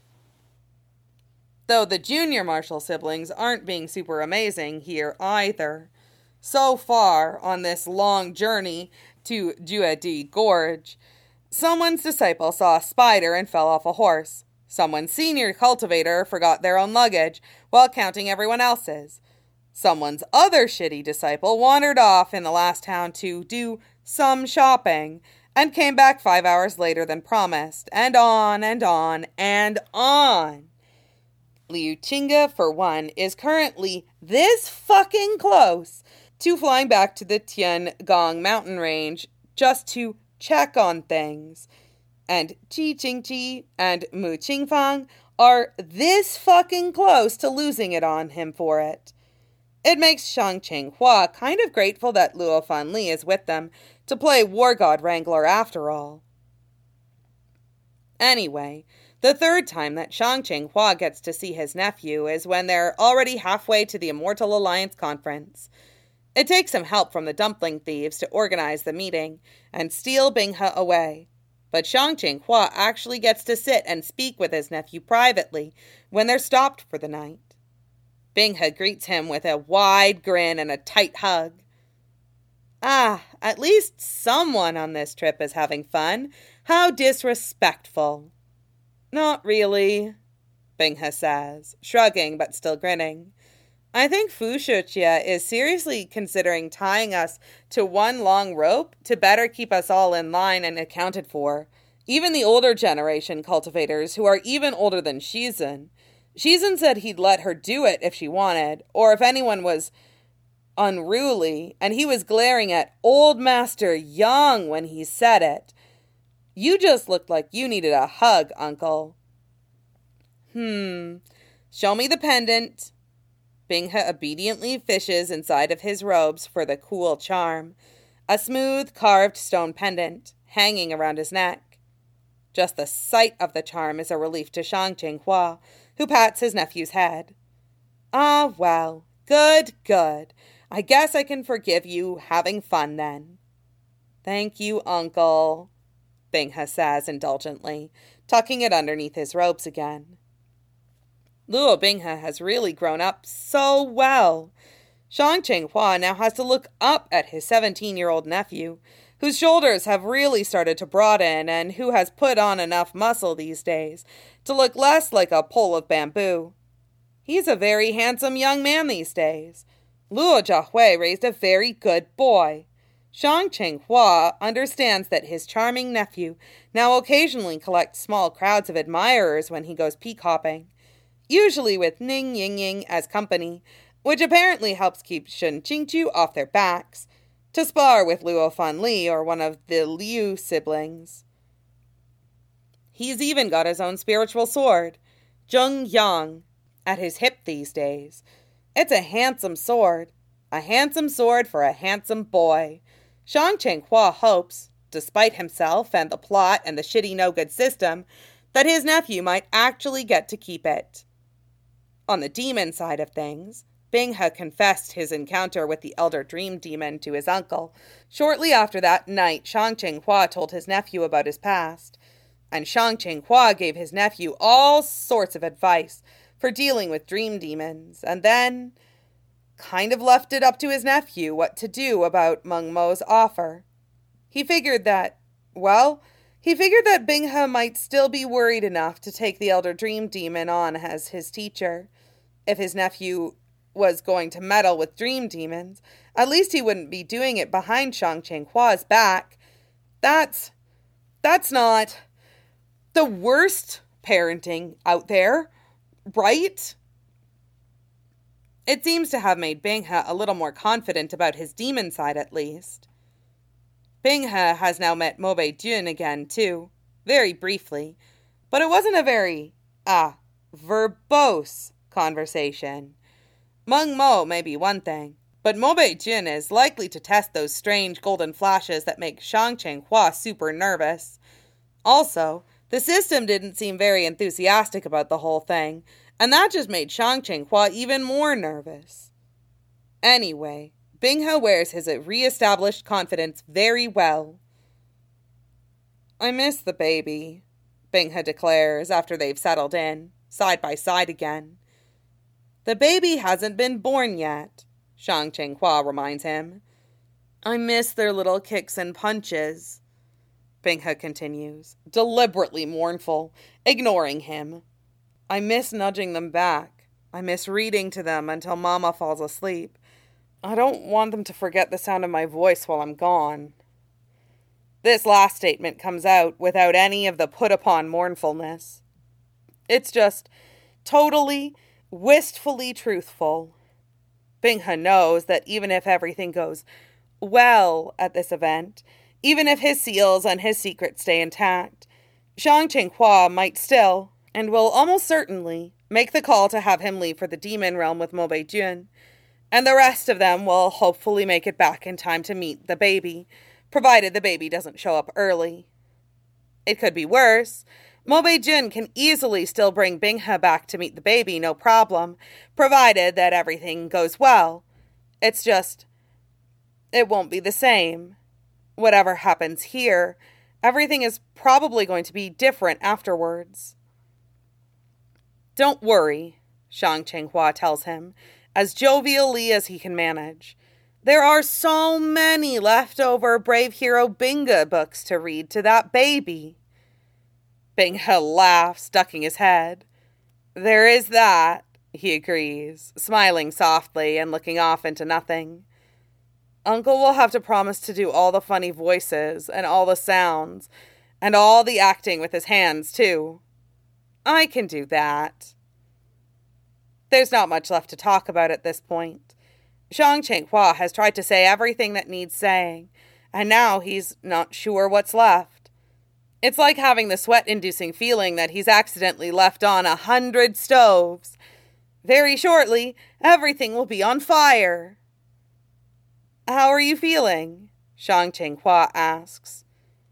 Though the junior martial siblings aren't being super amazing here either. So far on this long journey to Juedi Gorge, someone's disciple saw a spider and fell off a horse. Someone's senior cultivator forgot their own luggage while counting everyone else's. Someone's other shitty disciple wandered off in the last town to do some shopping and came back five hours later than promised, and on and on and on. Liu Qingge, for one, is currently this fucking close to flying back to the Tiangong mountain range just to check on things. And Qi Qingqi and Mu Qingfang are this fucking close to losing it on him for it. It makes Shang Qinghua kind of grateful that Luo Fanli is with them to play War God Wrangler after all. Anyway, the third time that Shang Qinghua gets to see his nephew is when they're already halfway to the Immortal Alliance conference. It takes some help from the dumpling thieves to organize the meeting and steal Binghe away. But Shang Qinghua actually gets to sit and speak with his nephew privately when they're stopped for the night. Binghe greets him with a wide grin and a tight hug. Ah, at least someone on this trip is having fun. How disrespectful. Not really, Binghe says, shrugging but still grinning. I think Fu Shijie is seriously considering tying us to one long rope to better keep us all in line and accounted for. Even the older generation cultivators, who are even older than Shizun. Shizun said he'd let her do it if she wanted, or if anyone was unruly, and he was glaring at Old Master Yang when he said it. You just looked like you needed a hug, Uncle. Hmm, show me the pendant. Binghe obediently fishes inside of his robes for the cool charm, a smooth carved stone pendant hanging around his neck. Just the sight of the charm is a relief to Shang Qinghua, who pats his nephew's head. Ah, well, good, good. I guess I can forgive you having fun then. Thank you, Uncle, Binghe says indulgently, tucking it underneath his robes again. Luo Binghe has really grown up so well. Shang Qinghua now has to look up at his seventeen-year-old nephew, whose shoulders have really started to broaden and who has put on enough muscle these days to look less like a pole of bamboo. He's a very handsome young man these days. Luo Jiahui raised a very good boy. Shang Qinghua understands that his charming nephew now occasionally collects small crowds of admirers when he goes peak hopping, usually with Ning Yingying as company, which apparently helps keep Shen Qingqiu off their backs, to spar with Luo Fanli or one of the Liu siblings. He's even got his own spiritual sword, Zheng Yang, at his hip these days. It's a handsome sword. A handsome sword for a handsome boy. Shang Qinghua hopes, despite himself and the plot and the shitty no-good system, that his nephew might actually get to keep it. On the demon side of things, Binghe confessed his encounter with the Elder Dream Demon to his uncle. Shortly after that night, Shang Qinghua told his nephew about his past, and Shang Qinghua gave his nephew all sorts of advice for dealing with dream demons, and then kind of left it up to his nephew what to do about Meng Mo's offer. He figured that, well, he figured that Binghe might still be worried enough to take the Elder Dream Demon on as his teacher. If his nephew was going to meddle with dream demons, at least he wouldn't be doing it behind Shang Qinghua's back. That's, that's not the worst parenting out there, right? It seems to have made Binghe a little more confident about his demon side, at least. Binghe has now met Mo Beidun again, too, very briefly, but it wasn't a very, ah, verbose conversation. Meng Mo may be one thing, but Mo Beidun is likely to test those strange golden flashes that make Shang Qinghua super nervous. Also, the system didn't seem very enthusiastic about the whole thing, and that just made Shang Qinghua even more nervous. Anyway, Binghe wears his re-established confidence very well. "I miss the baby," Binghe declares after they've settled in, side by side again. "The baby hasn't been born yet," Shang Qinghua reminds him. "I miss their little kicks and punches," Binghe continues, deliberately mournful, ignoring him. "I miss nudging them back. I miss reading to them until Mama falls asleep. I don't want them to forget the sound of my voice while I'm gone." This last statement comes out without any of the put-upon mournfulness. It's just totally, wistfully truthful. Binghe knows that even if everything goes well at this event, even if his seals and his secrets stay intact, Shang Qinghua might still, and will almost certainly, make the call to have him leave for the demon realm with Mo Beidun, and the rest of them will hopefully make it back in time to meet the baby, provided the baby doesn't show up early. It could be worse. Mo Beidun can easily still bring Binghe back to meet the baby, no problem, provided that everything goes well. It's just, it won't be the same. Whatever happens here, everything is probably going to be different afterwards. "Don't worry," Shang Qinghua tells him, as jovially as he can manage. "There are so many leftover Brave Hero Binghe books to read to that baby." Binghe laughs, ducking his head. "There is that," he agrees, smiling softly and looking off into nothing. "Uncle will have to promise to do all the funny voices and all the sounds and all the acting with his hands, too. I can do that." There's not much left to talk about at this point. Shang Qinghua has tried to say everything that needs saying, and now he's not sure what's left. It's like having the sweat-inducing feeling that he's accidentally left on a hundred stoves. Very shortly, everything will be on fire. "How are you feeling?" Shang Qinghua asks.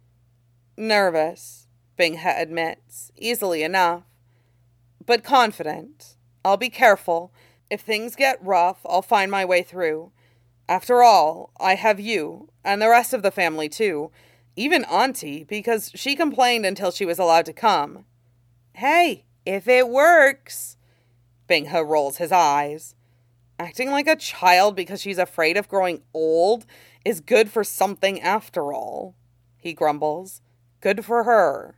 "Nervous," Binghe admits, easily enough, "but confident. I'll be careful. If things get rough, I'll find my way through. After all, I have you, and the rest of the family too. Even Auntie, because she complained until she was allowed to come." "Hey, if it works," Binghe rolls his eyes. Acting like a child because she's afraid of growing old is good for something after all, he grumbles. Good for her.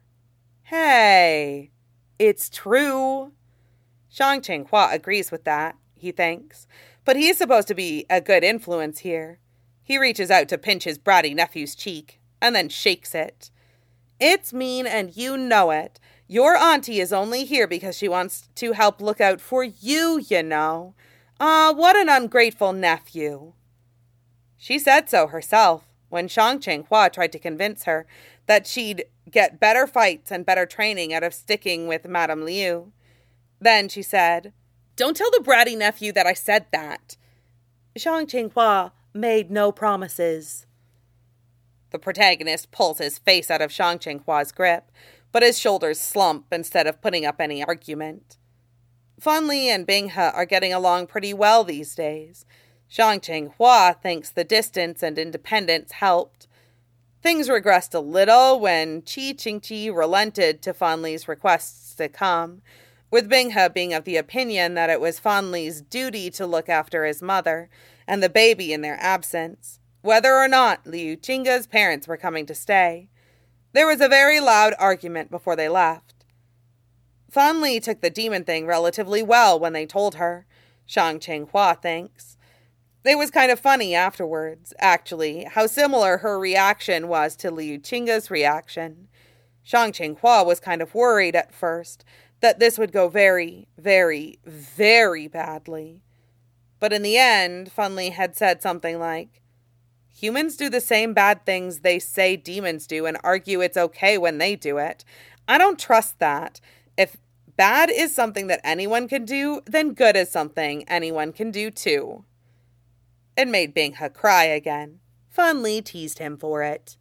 Hey, it's true. Shang Qinghua agrees with that, he thinks, but he's supposed to be a good influence here. He reaches out to pinch his bratty nephew's cheek, and then shakes it. "It's mean, and you know it. Your auntie is only here because she wants to help look out for you, you know. Ah, uh, what an ungrateful nephew." She said so herself when Shang Qinghua tried to convince her that she'd get better fights and better training out of sticking with Madame Liu. Then she said, "Don't tell the bratty nephew that I said that." Shang Qinghua made no promises. The protagonist pulls his face out of Shang Qinghua's grip, but his shoulders slump instead of putting up any argument. Fanli and Binghe are getting along pretty well these days. Zhang Qinghua thinks the distance and independence helped. Things regressed a little when Qi Qingqi relented to Fanli's requests to come, with Binghe being of the opinion that it was Fanli's duty to look after his mother and the baby in their absence, whether or not Liu Qingge's parents were coming to stay. There was a very loud argument before they left. Fanli took the demon thing relatively well when they told her, Zhang Qinghua thinks. It was kind of funny afterwards, actually, how similar her reaction was to Liu Qingge's reaction. Zhang Qinghua was kind of worried at first that this would go very, very, very badly. But in the end, Fanli had said something like, humans do the same bad things they say demons do and argue it's okay when they do it. I don't trust that. If bad is something that anyone can do, then good is something anyone can do too. It made Binghe cry again. Fanli teased him for it.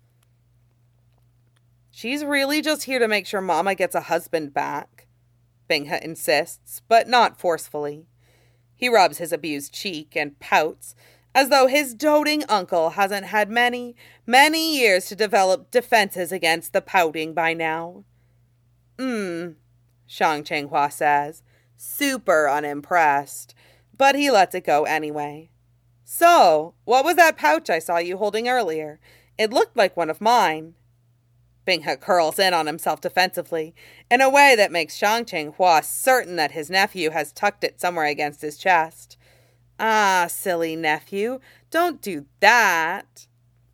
She's really just here to make sure Mama gets a husband back, Binghe insists, but not forcefully. He rubs his abused cheek and pouts, as though his doting uncle hasn't had many, many years to develop defenses against the pouting by now. Hmm, Zhang Qinghua says, super unimpressed, but he lets it go anyway. So, what was that pouch I saw you holding earlier? It looked like one of mine. Binghe curls in on himself defensively, in a way that makes Zhang Qinghua certain that his nephew has tucked it somewhere against his chest. Ah, silly nephew, don't do that.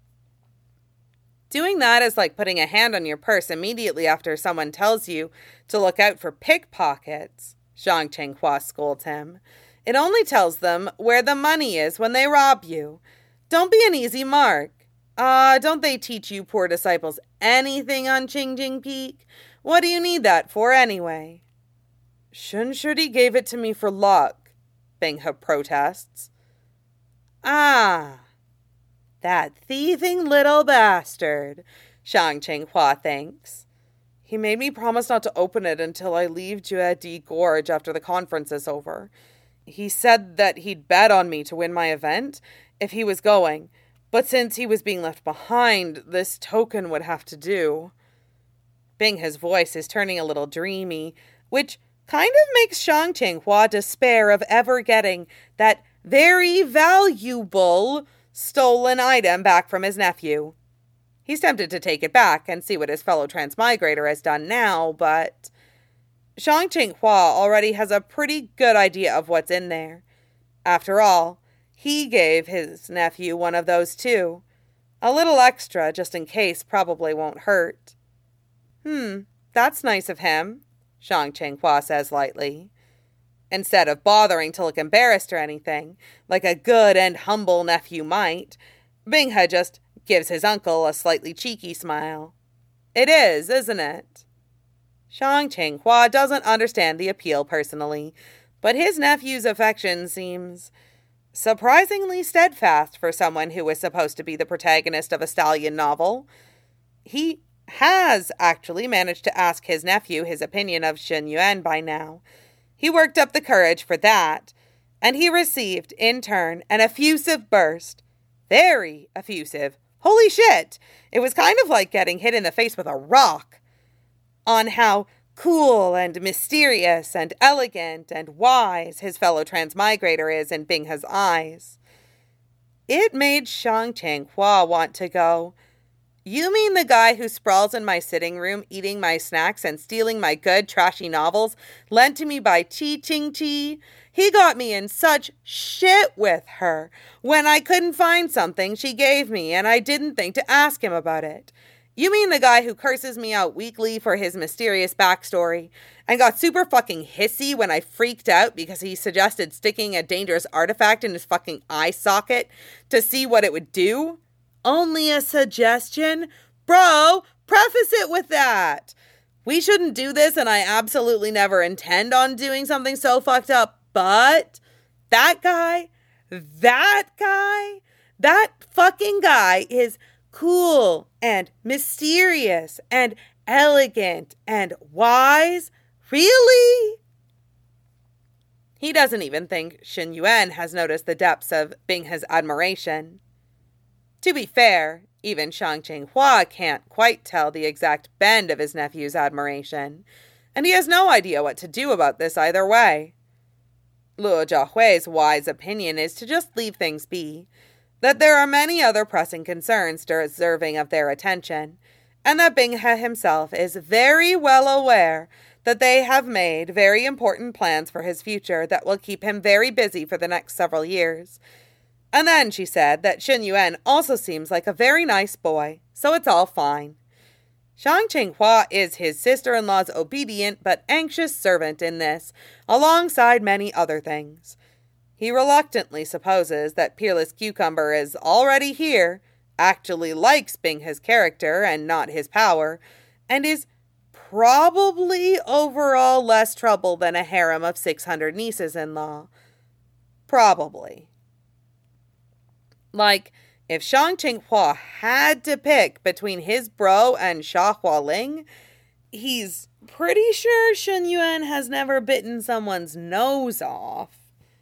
Doing that is like putting a hand on your purse immediately after someone tells you to look out for pickpockets, Zhang Qinghua scolds him. It only tells them where the money is when they rob you. Don't be an easy mark. Ah, uh, don't they teach you poor disciples anything on Qingjing Peak? What do you need that for anyway? Shun Shudi gave it to me for luck, Binghe protests. Ah, that thieving little bastard, Zhang Qinghua thinks. He made me promise not to open it until I leave Juedi Gorge after the conference is over. He said that he'd bet on me to win my event if he was going, but since he was being left behind, this token would have to do. Binghe's voice is turning a little dreamy, which kind of makes Zhang Qinghua despair of ever getting that very valuable stolen item back from his nephew. He's tempted to take it back and see what his fellow transmigrator has done now, but Zhang Qinghua already has a pretty good idea of what's in there. After all, he gave his nephew one of those too. A little extra, just in case, probably won't hurt. Hmm, that's nice of him, Zhang Qinghua says lightly. Instead of bothering to look embarrassed or anything, like a good and humble nephew might, Binghe just gives his uncle a slightly cheeky smile. It is, isn't it? Zhang Qinghua doesn't understand the appeal personally, but his nephew's affection seems surprisingly steadfast for someone who was supposed to be the protagonist of a stallion novel. He has actually managed to ask his nephew his opinion of Shen Yuan by now. He worked up the courage for that, and he received, in turn, an effusive burst. Very effusive. Holy shit! It was kind of like getting hit in the face with a rock. On how cool and mysterious and elegant and wise his fellow transmigrator is in Binghe's eyes. It made Zhang Qinghua want to go, "You mean the guy who sprawls in my sitting room eating my snacks and stealing my good trashy novels lent to me by Qi Qingqi? He got me in such shit with her when I couldn't find something she gave me and I didn't think to ask him about it. You mean the guy who curses me out weekly for his mysterious backstory and got super fucking hissy when I freaked out because he suggested sticking a dangerous artifact in his fucking eye socket to see what it would do? Only a suggestion? Bro, preface it with that. We shouldn't do this and I absolutely never intend on doing something so fucked up, but that guy, that guy, that fucking guy is cool and mysterious and elegant and wise. Really? He doesn't even think Shen Yuan has noticed the depths of Binghe's admiration. To be fair, even Shang Qinghua can't quite tell the exact bend of his nephew's admiration, and he has no idea what to do about this either way. Luo Jiahui's wise opinion is to just leave things be, that there are many other pressing concerns deserving of their attention, and that Binghe himself is very well aware that they have made very important plans for his future that will keep him very busy for the next several years. And then she said that Shen Yuan also seems like a very nice boy, so it's all fine. Shang Qinghua is his sister-in-law's obedient but anxious servant in this, alongside many other things. He reluctantly supposes that Peerless Cucumber is already here, actually likes Binghe's character and not his power, and is probably overall less trouble than a harem of six hundred nieces-in-law. Probably. Like, if Shang Qinghua had to pick between his bro and Xia Hualing, he's pretty sure Shen Yuan has never bitten someone's nose off.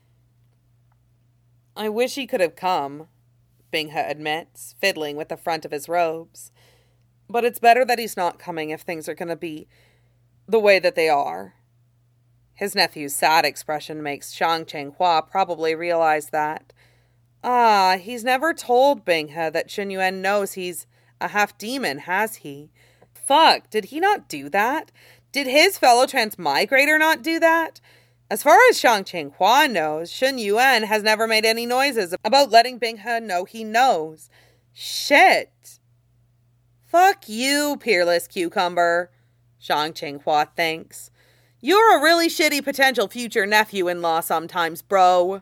I wish he could have come, Binghe admits, fiddling with the front of his robes. But it's better that he's not coming if things are going to be the way that they are. His nephew's sad expression makes Shang Qinghua probably realize that. Ah, he's never told Binghe that Shen Yuan knows he's a half-demon, has he? Fuck, did he not do that? Did his fellow transmigrator not do that? As far as Shang Qinghua knows, Shen Yuan has never made any noises about letting Binghe know he knows. Shit. Fuck you, Peerless Cucumber, Shang Qinghua thinks. You're a really shitty potential future nephew-in-law sometimes, bro.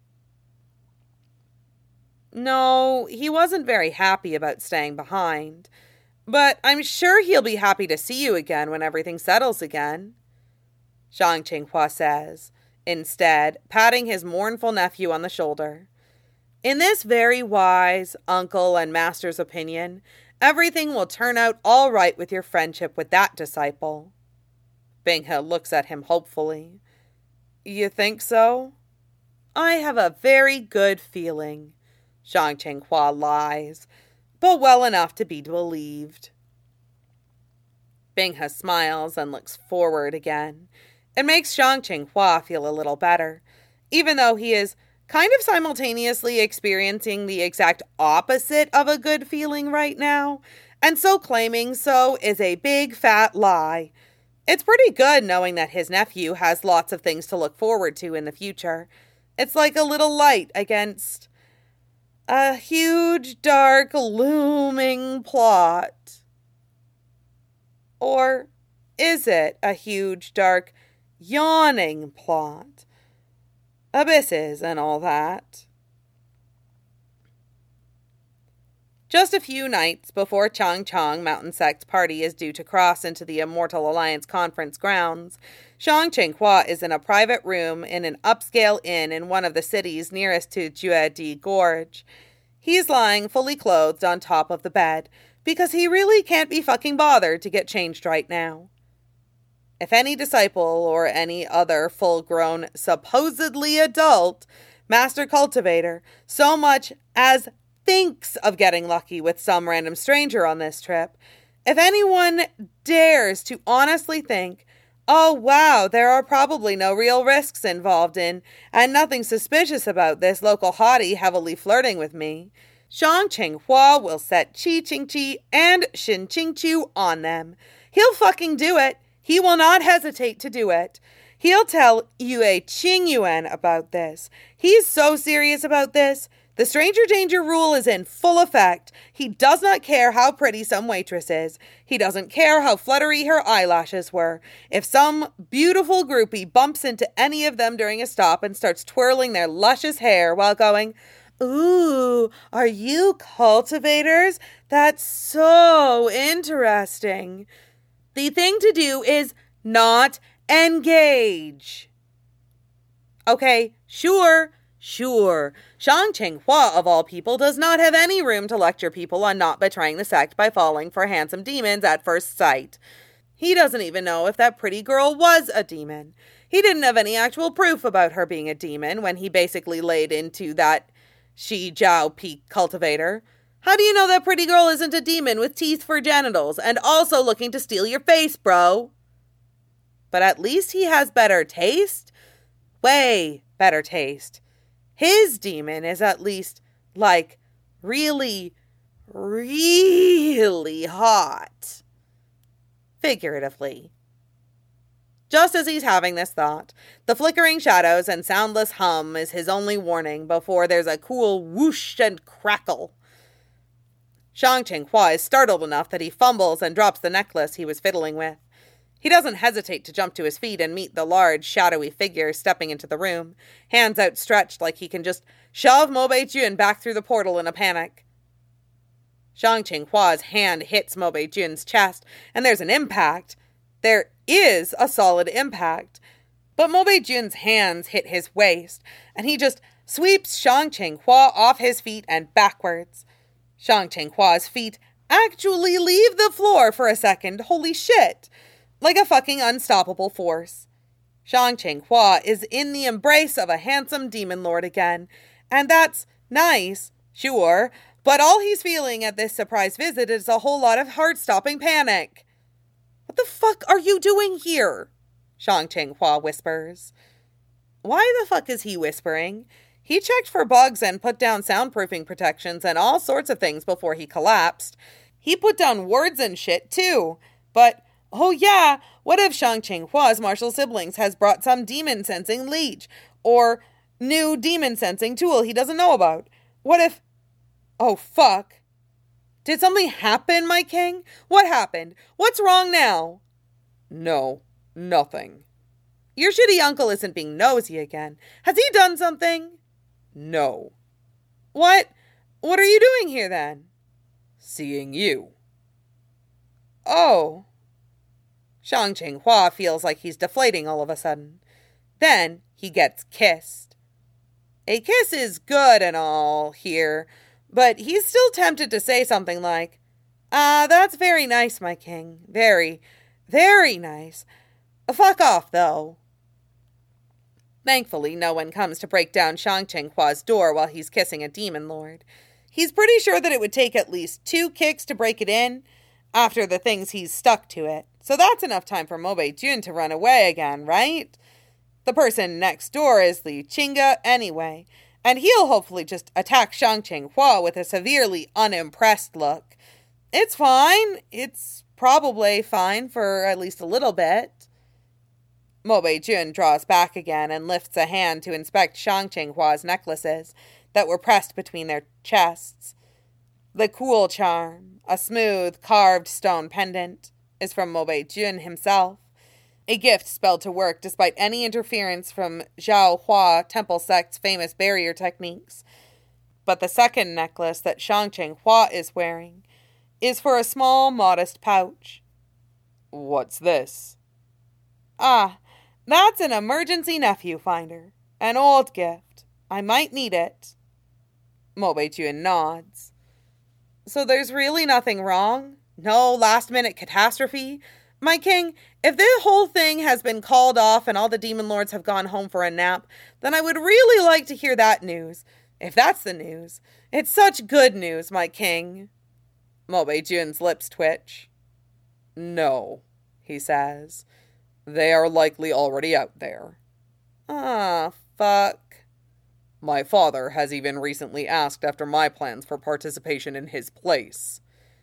No, he wasn't very happy about staying behind. But I'm sure he'll be happy to see you again when everything settles again, Shang Qinghua says, instead patting his mournful nephew on the shoulder. In this very wise uncle and master's opinion, everything will turn out all right with your friendship with that disciple. Binghe looks at him hopefully. You think so? I have a very good feeling, Shang Qinghua lies, but well enough to be believed. Binghe smiles and looks forward again. It makes Shang Qinghua feel a little better, even though he is kind of simultaneously experiencing the exact opposite of a good feeling right now, and so claiming so is a big fat lie. It's pretty good knowing that his nephew has lots of things to look forward to in the future. It's like a little light against a huge, dark, looming plot. Or is it a huge, dark, yawning plot? Abysses and all that. Just a few nights before Chang Chang Mountain Sect's party is due to cross into the Immortal Alliance conference grounds, Shang Qinghua is in a private room in an upscale inn in one of the cities nearest to Juedi Gorge. He's lying fully clothed on top of the bed, because he really can't be fucking bothered to get changed right now. If any disciple or any other full-grown, supposedly adult master cultivator so much as thinks of getting lucky with some random stranger on this trip, if anyone dares to honestly think, oh wow, there are probably no real risks involved in, and nothing suspicious about this local hottie heavily flirting with me, Shang Qinghua will set Qi Qingqi and Xin Qingqiu on them. He'll fucking do it. He will not hesitate to do it. He'll tell Yue Qingyuan about this. He's so serious about this. The stranger danger rule is in full effect. He does not care how pretty some waitress is. He doesn't care how fluttery her eyelashes were. If some beautiful groupie bumps into any of them during a stop and starts twirling their luscious hair while going, "Ooh, are you cultivators? That's so interesting." The thing to do is not engage. Okay, sure, sure. Shang Qinghua, of all people, does not have any room to lecture people on not betraying the sect by falling for handsome demons at first sight. He doesn't even know if that pretty girl was a demon. He didn't have any actual proof about her being a demon when he basically laid into that Shi Jiao Peak cultivator. How do you know that pretty girl isn't a demon with teeth for genitals and also looking to steal your face, bro? But at least he has better taste. Way better taste. His demon is at least, like, really, really hot. Figuratively. Just as he's having this thought, the flickering shadows and soundless hum is his only warning before there's a cool whoosh and crackle. Shang Qinghua is startled enough that he fumbles and drops the necklace he was fiddling with. He doesn't hesitate to jump to his feet and meet the large, shadowy figure stepping into the room, hands outstretched like he can just shove Mo Beijun back through the portal in a panic. Shang Qinghua's hand hits Mo Beijun's chest, and there's an impact. There is a solid impact. But Mo Beijun's hands hit his waist, and he just sweeps Shang Qinghua off his feet and backwards. Shang Qinghua's feet actually leave the floor for a second. Holy shit! Like a fucking unstoppable force. Shang Qinghua is in the embrace of a handsome demon lord again. And that's nice, sure, but all he's feeling at this surprise visit is a whole lot of heart-stopping panic. What the fuck are you doing here? Shang Qinghua whispers. Why the fuck is he whispering? He checked for bugs and put down soundproofing protections and all sorts of things before he collapsed. He put down wards and shit too. But, oh yeah, what if Shang Qinghua's martial siblings has brought some demon-sensing leech or new demon-sensing tool he doesn't know about? What if... Oh, fuck. Did something happen, my king? What happened? What's wrong now? No, nothing. Your shitty uncle isn't being nosy again. Has he done something? No. What? What are you doing here then? Seeing you. Oh. Shang Qinghua feels like he's deflating all of a sudden. Then he gets kissed. A kiss is good and all here, but he's still tempted to say something like, Ah, that's very nice, my king. Very, very nice. Fuck off, though. Thankfully, no one comes to break down Shang Qinghua's door while he's kissing a demon lord. He's pretty sure that it would take at least two kicks to break it in after the things he's stuck to it. So that's enough time for Mo Beijun to run away again, right? The person next door is Li Qingge anyway, and he'll hopefully just attack Shang Qinghua with a severely unimpressed look. It's fine. It's probably fine for at least a little bit. Mo Beijun draws back again and lifts a hand to inspect Shang Qinghua's necklaces that were pressed between their chests. The cool charm, a smooth, carved stone pendant, is from Mo Beijun himself, a gift spelled to work despite any interference from Zhao Hua temple sect's famous barrier techniques. But the second necklace that Shang Qinghua is wearing is for a small, modest pouch. What's this? Ah, that's an emergency nephew finder. An old gift. I might need it. Mo Beijun nods. So there's really nothing wrong? No last-minute catastrophe? My king, if this whole thing has been called off and all the demon lords have gone home for a nap, then I would really like to hear that news. If that's the news. It's such good news, my king. Mo Beijun's lips twitch. No, he says. They are likely already out there. Ah, fuck. My father has even recently asked after my plans for participation in his place.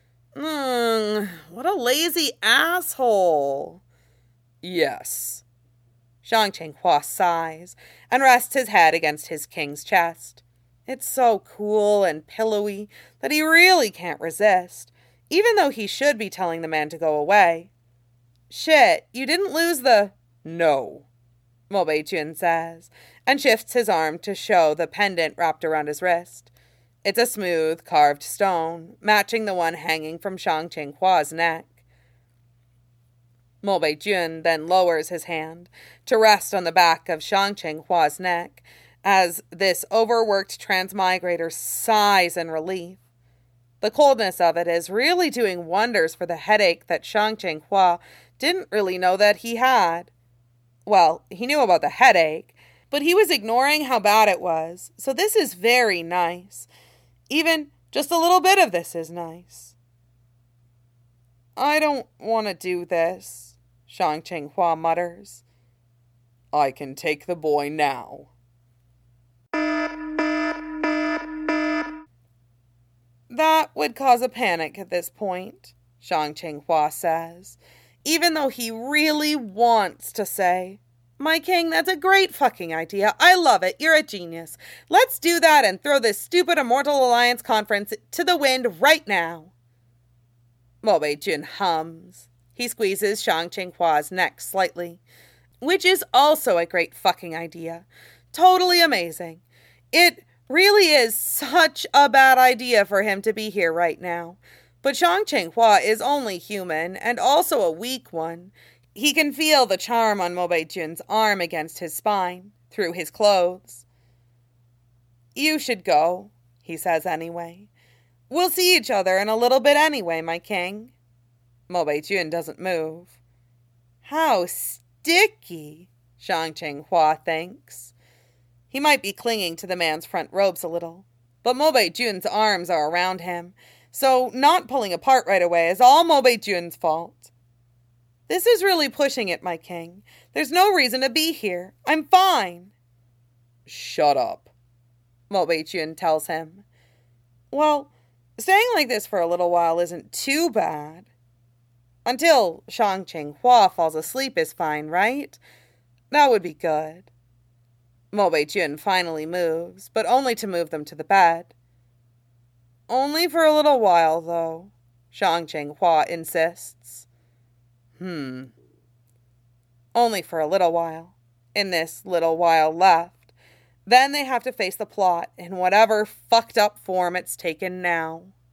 Hmm, what a lazy asshole. Yes. Shang Qinghua sighs and rests his head against his king's chest. It's so cool and pillowy that he really can't resist, even though he should be telling the man to go away. Shit, you didn't lose the... No, Mo Beijun says, and shifts his arm to show the pendant wrapped around his wrist. It's a smooth, carved stone, matching the one hanging from Shang Qinghua's neck. Mo Beijun then lowers his hand to rest on the back of Shang Qinghua's neck as this overworked transmigrator sighs in relief. The coldness of it is really doing wonders for the headache that Shang Qinghua didn't really know that he had. Well, he knew about the headache, but he was ignoring how bad it was, so this is very nice. Even just a little bit of this is nice. I don't want to do this, Shang Qinghua mutters. I can take the boy now. That would cause a panic at this point, Shang Qinghua says, even though he really wants to say, My king, that's a great fucking idea. I love it. You're a genius. Let's do that and throw this stupid Immortal Alliance conference to the wind right now. Mo Beijun hums. He squeezes Shang Qinghua's neck slightly, which is also a great fucking idea. Totally amazing. It really is such a bad idea for him to be here right now. But Shang Qinghua is only human, and also a weak one. He can feel the charm on Mo Beijun's arm against his spine, through his clothes. You should go, he says anyway. We'll see each other in a little bit anyway, my king. Mo Beijun doesn't move. How sticky, Shang Qinghua thinks. He might be clinging to the man's front robes a little, but Mo Beijun's arms are around him, so not pulling apart right away is all Mo Beijun's fault. This is really pushing it, my king. There's no reason to be here. I'm fine. Shut up, Mo Beijun tells him. Well, staying like this for a little while isn't too bad. Until Shang Qinghua falls asleep is fine, right? That would be good. Mo Beijun finally moves, but only to move them to the bed. Only for a little while, though, Shang Qinghua insists. Hmm. Only for a little while. In this little while left. Then they have to face the plot in whatever fucked up form it's taken now.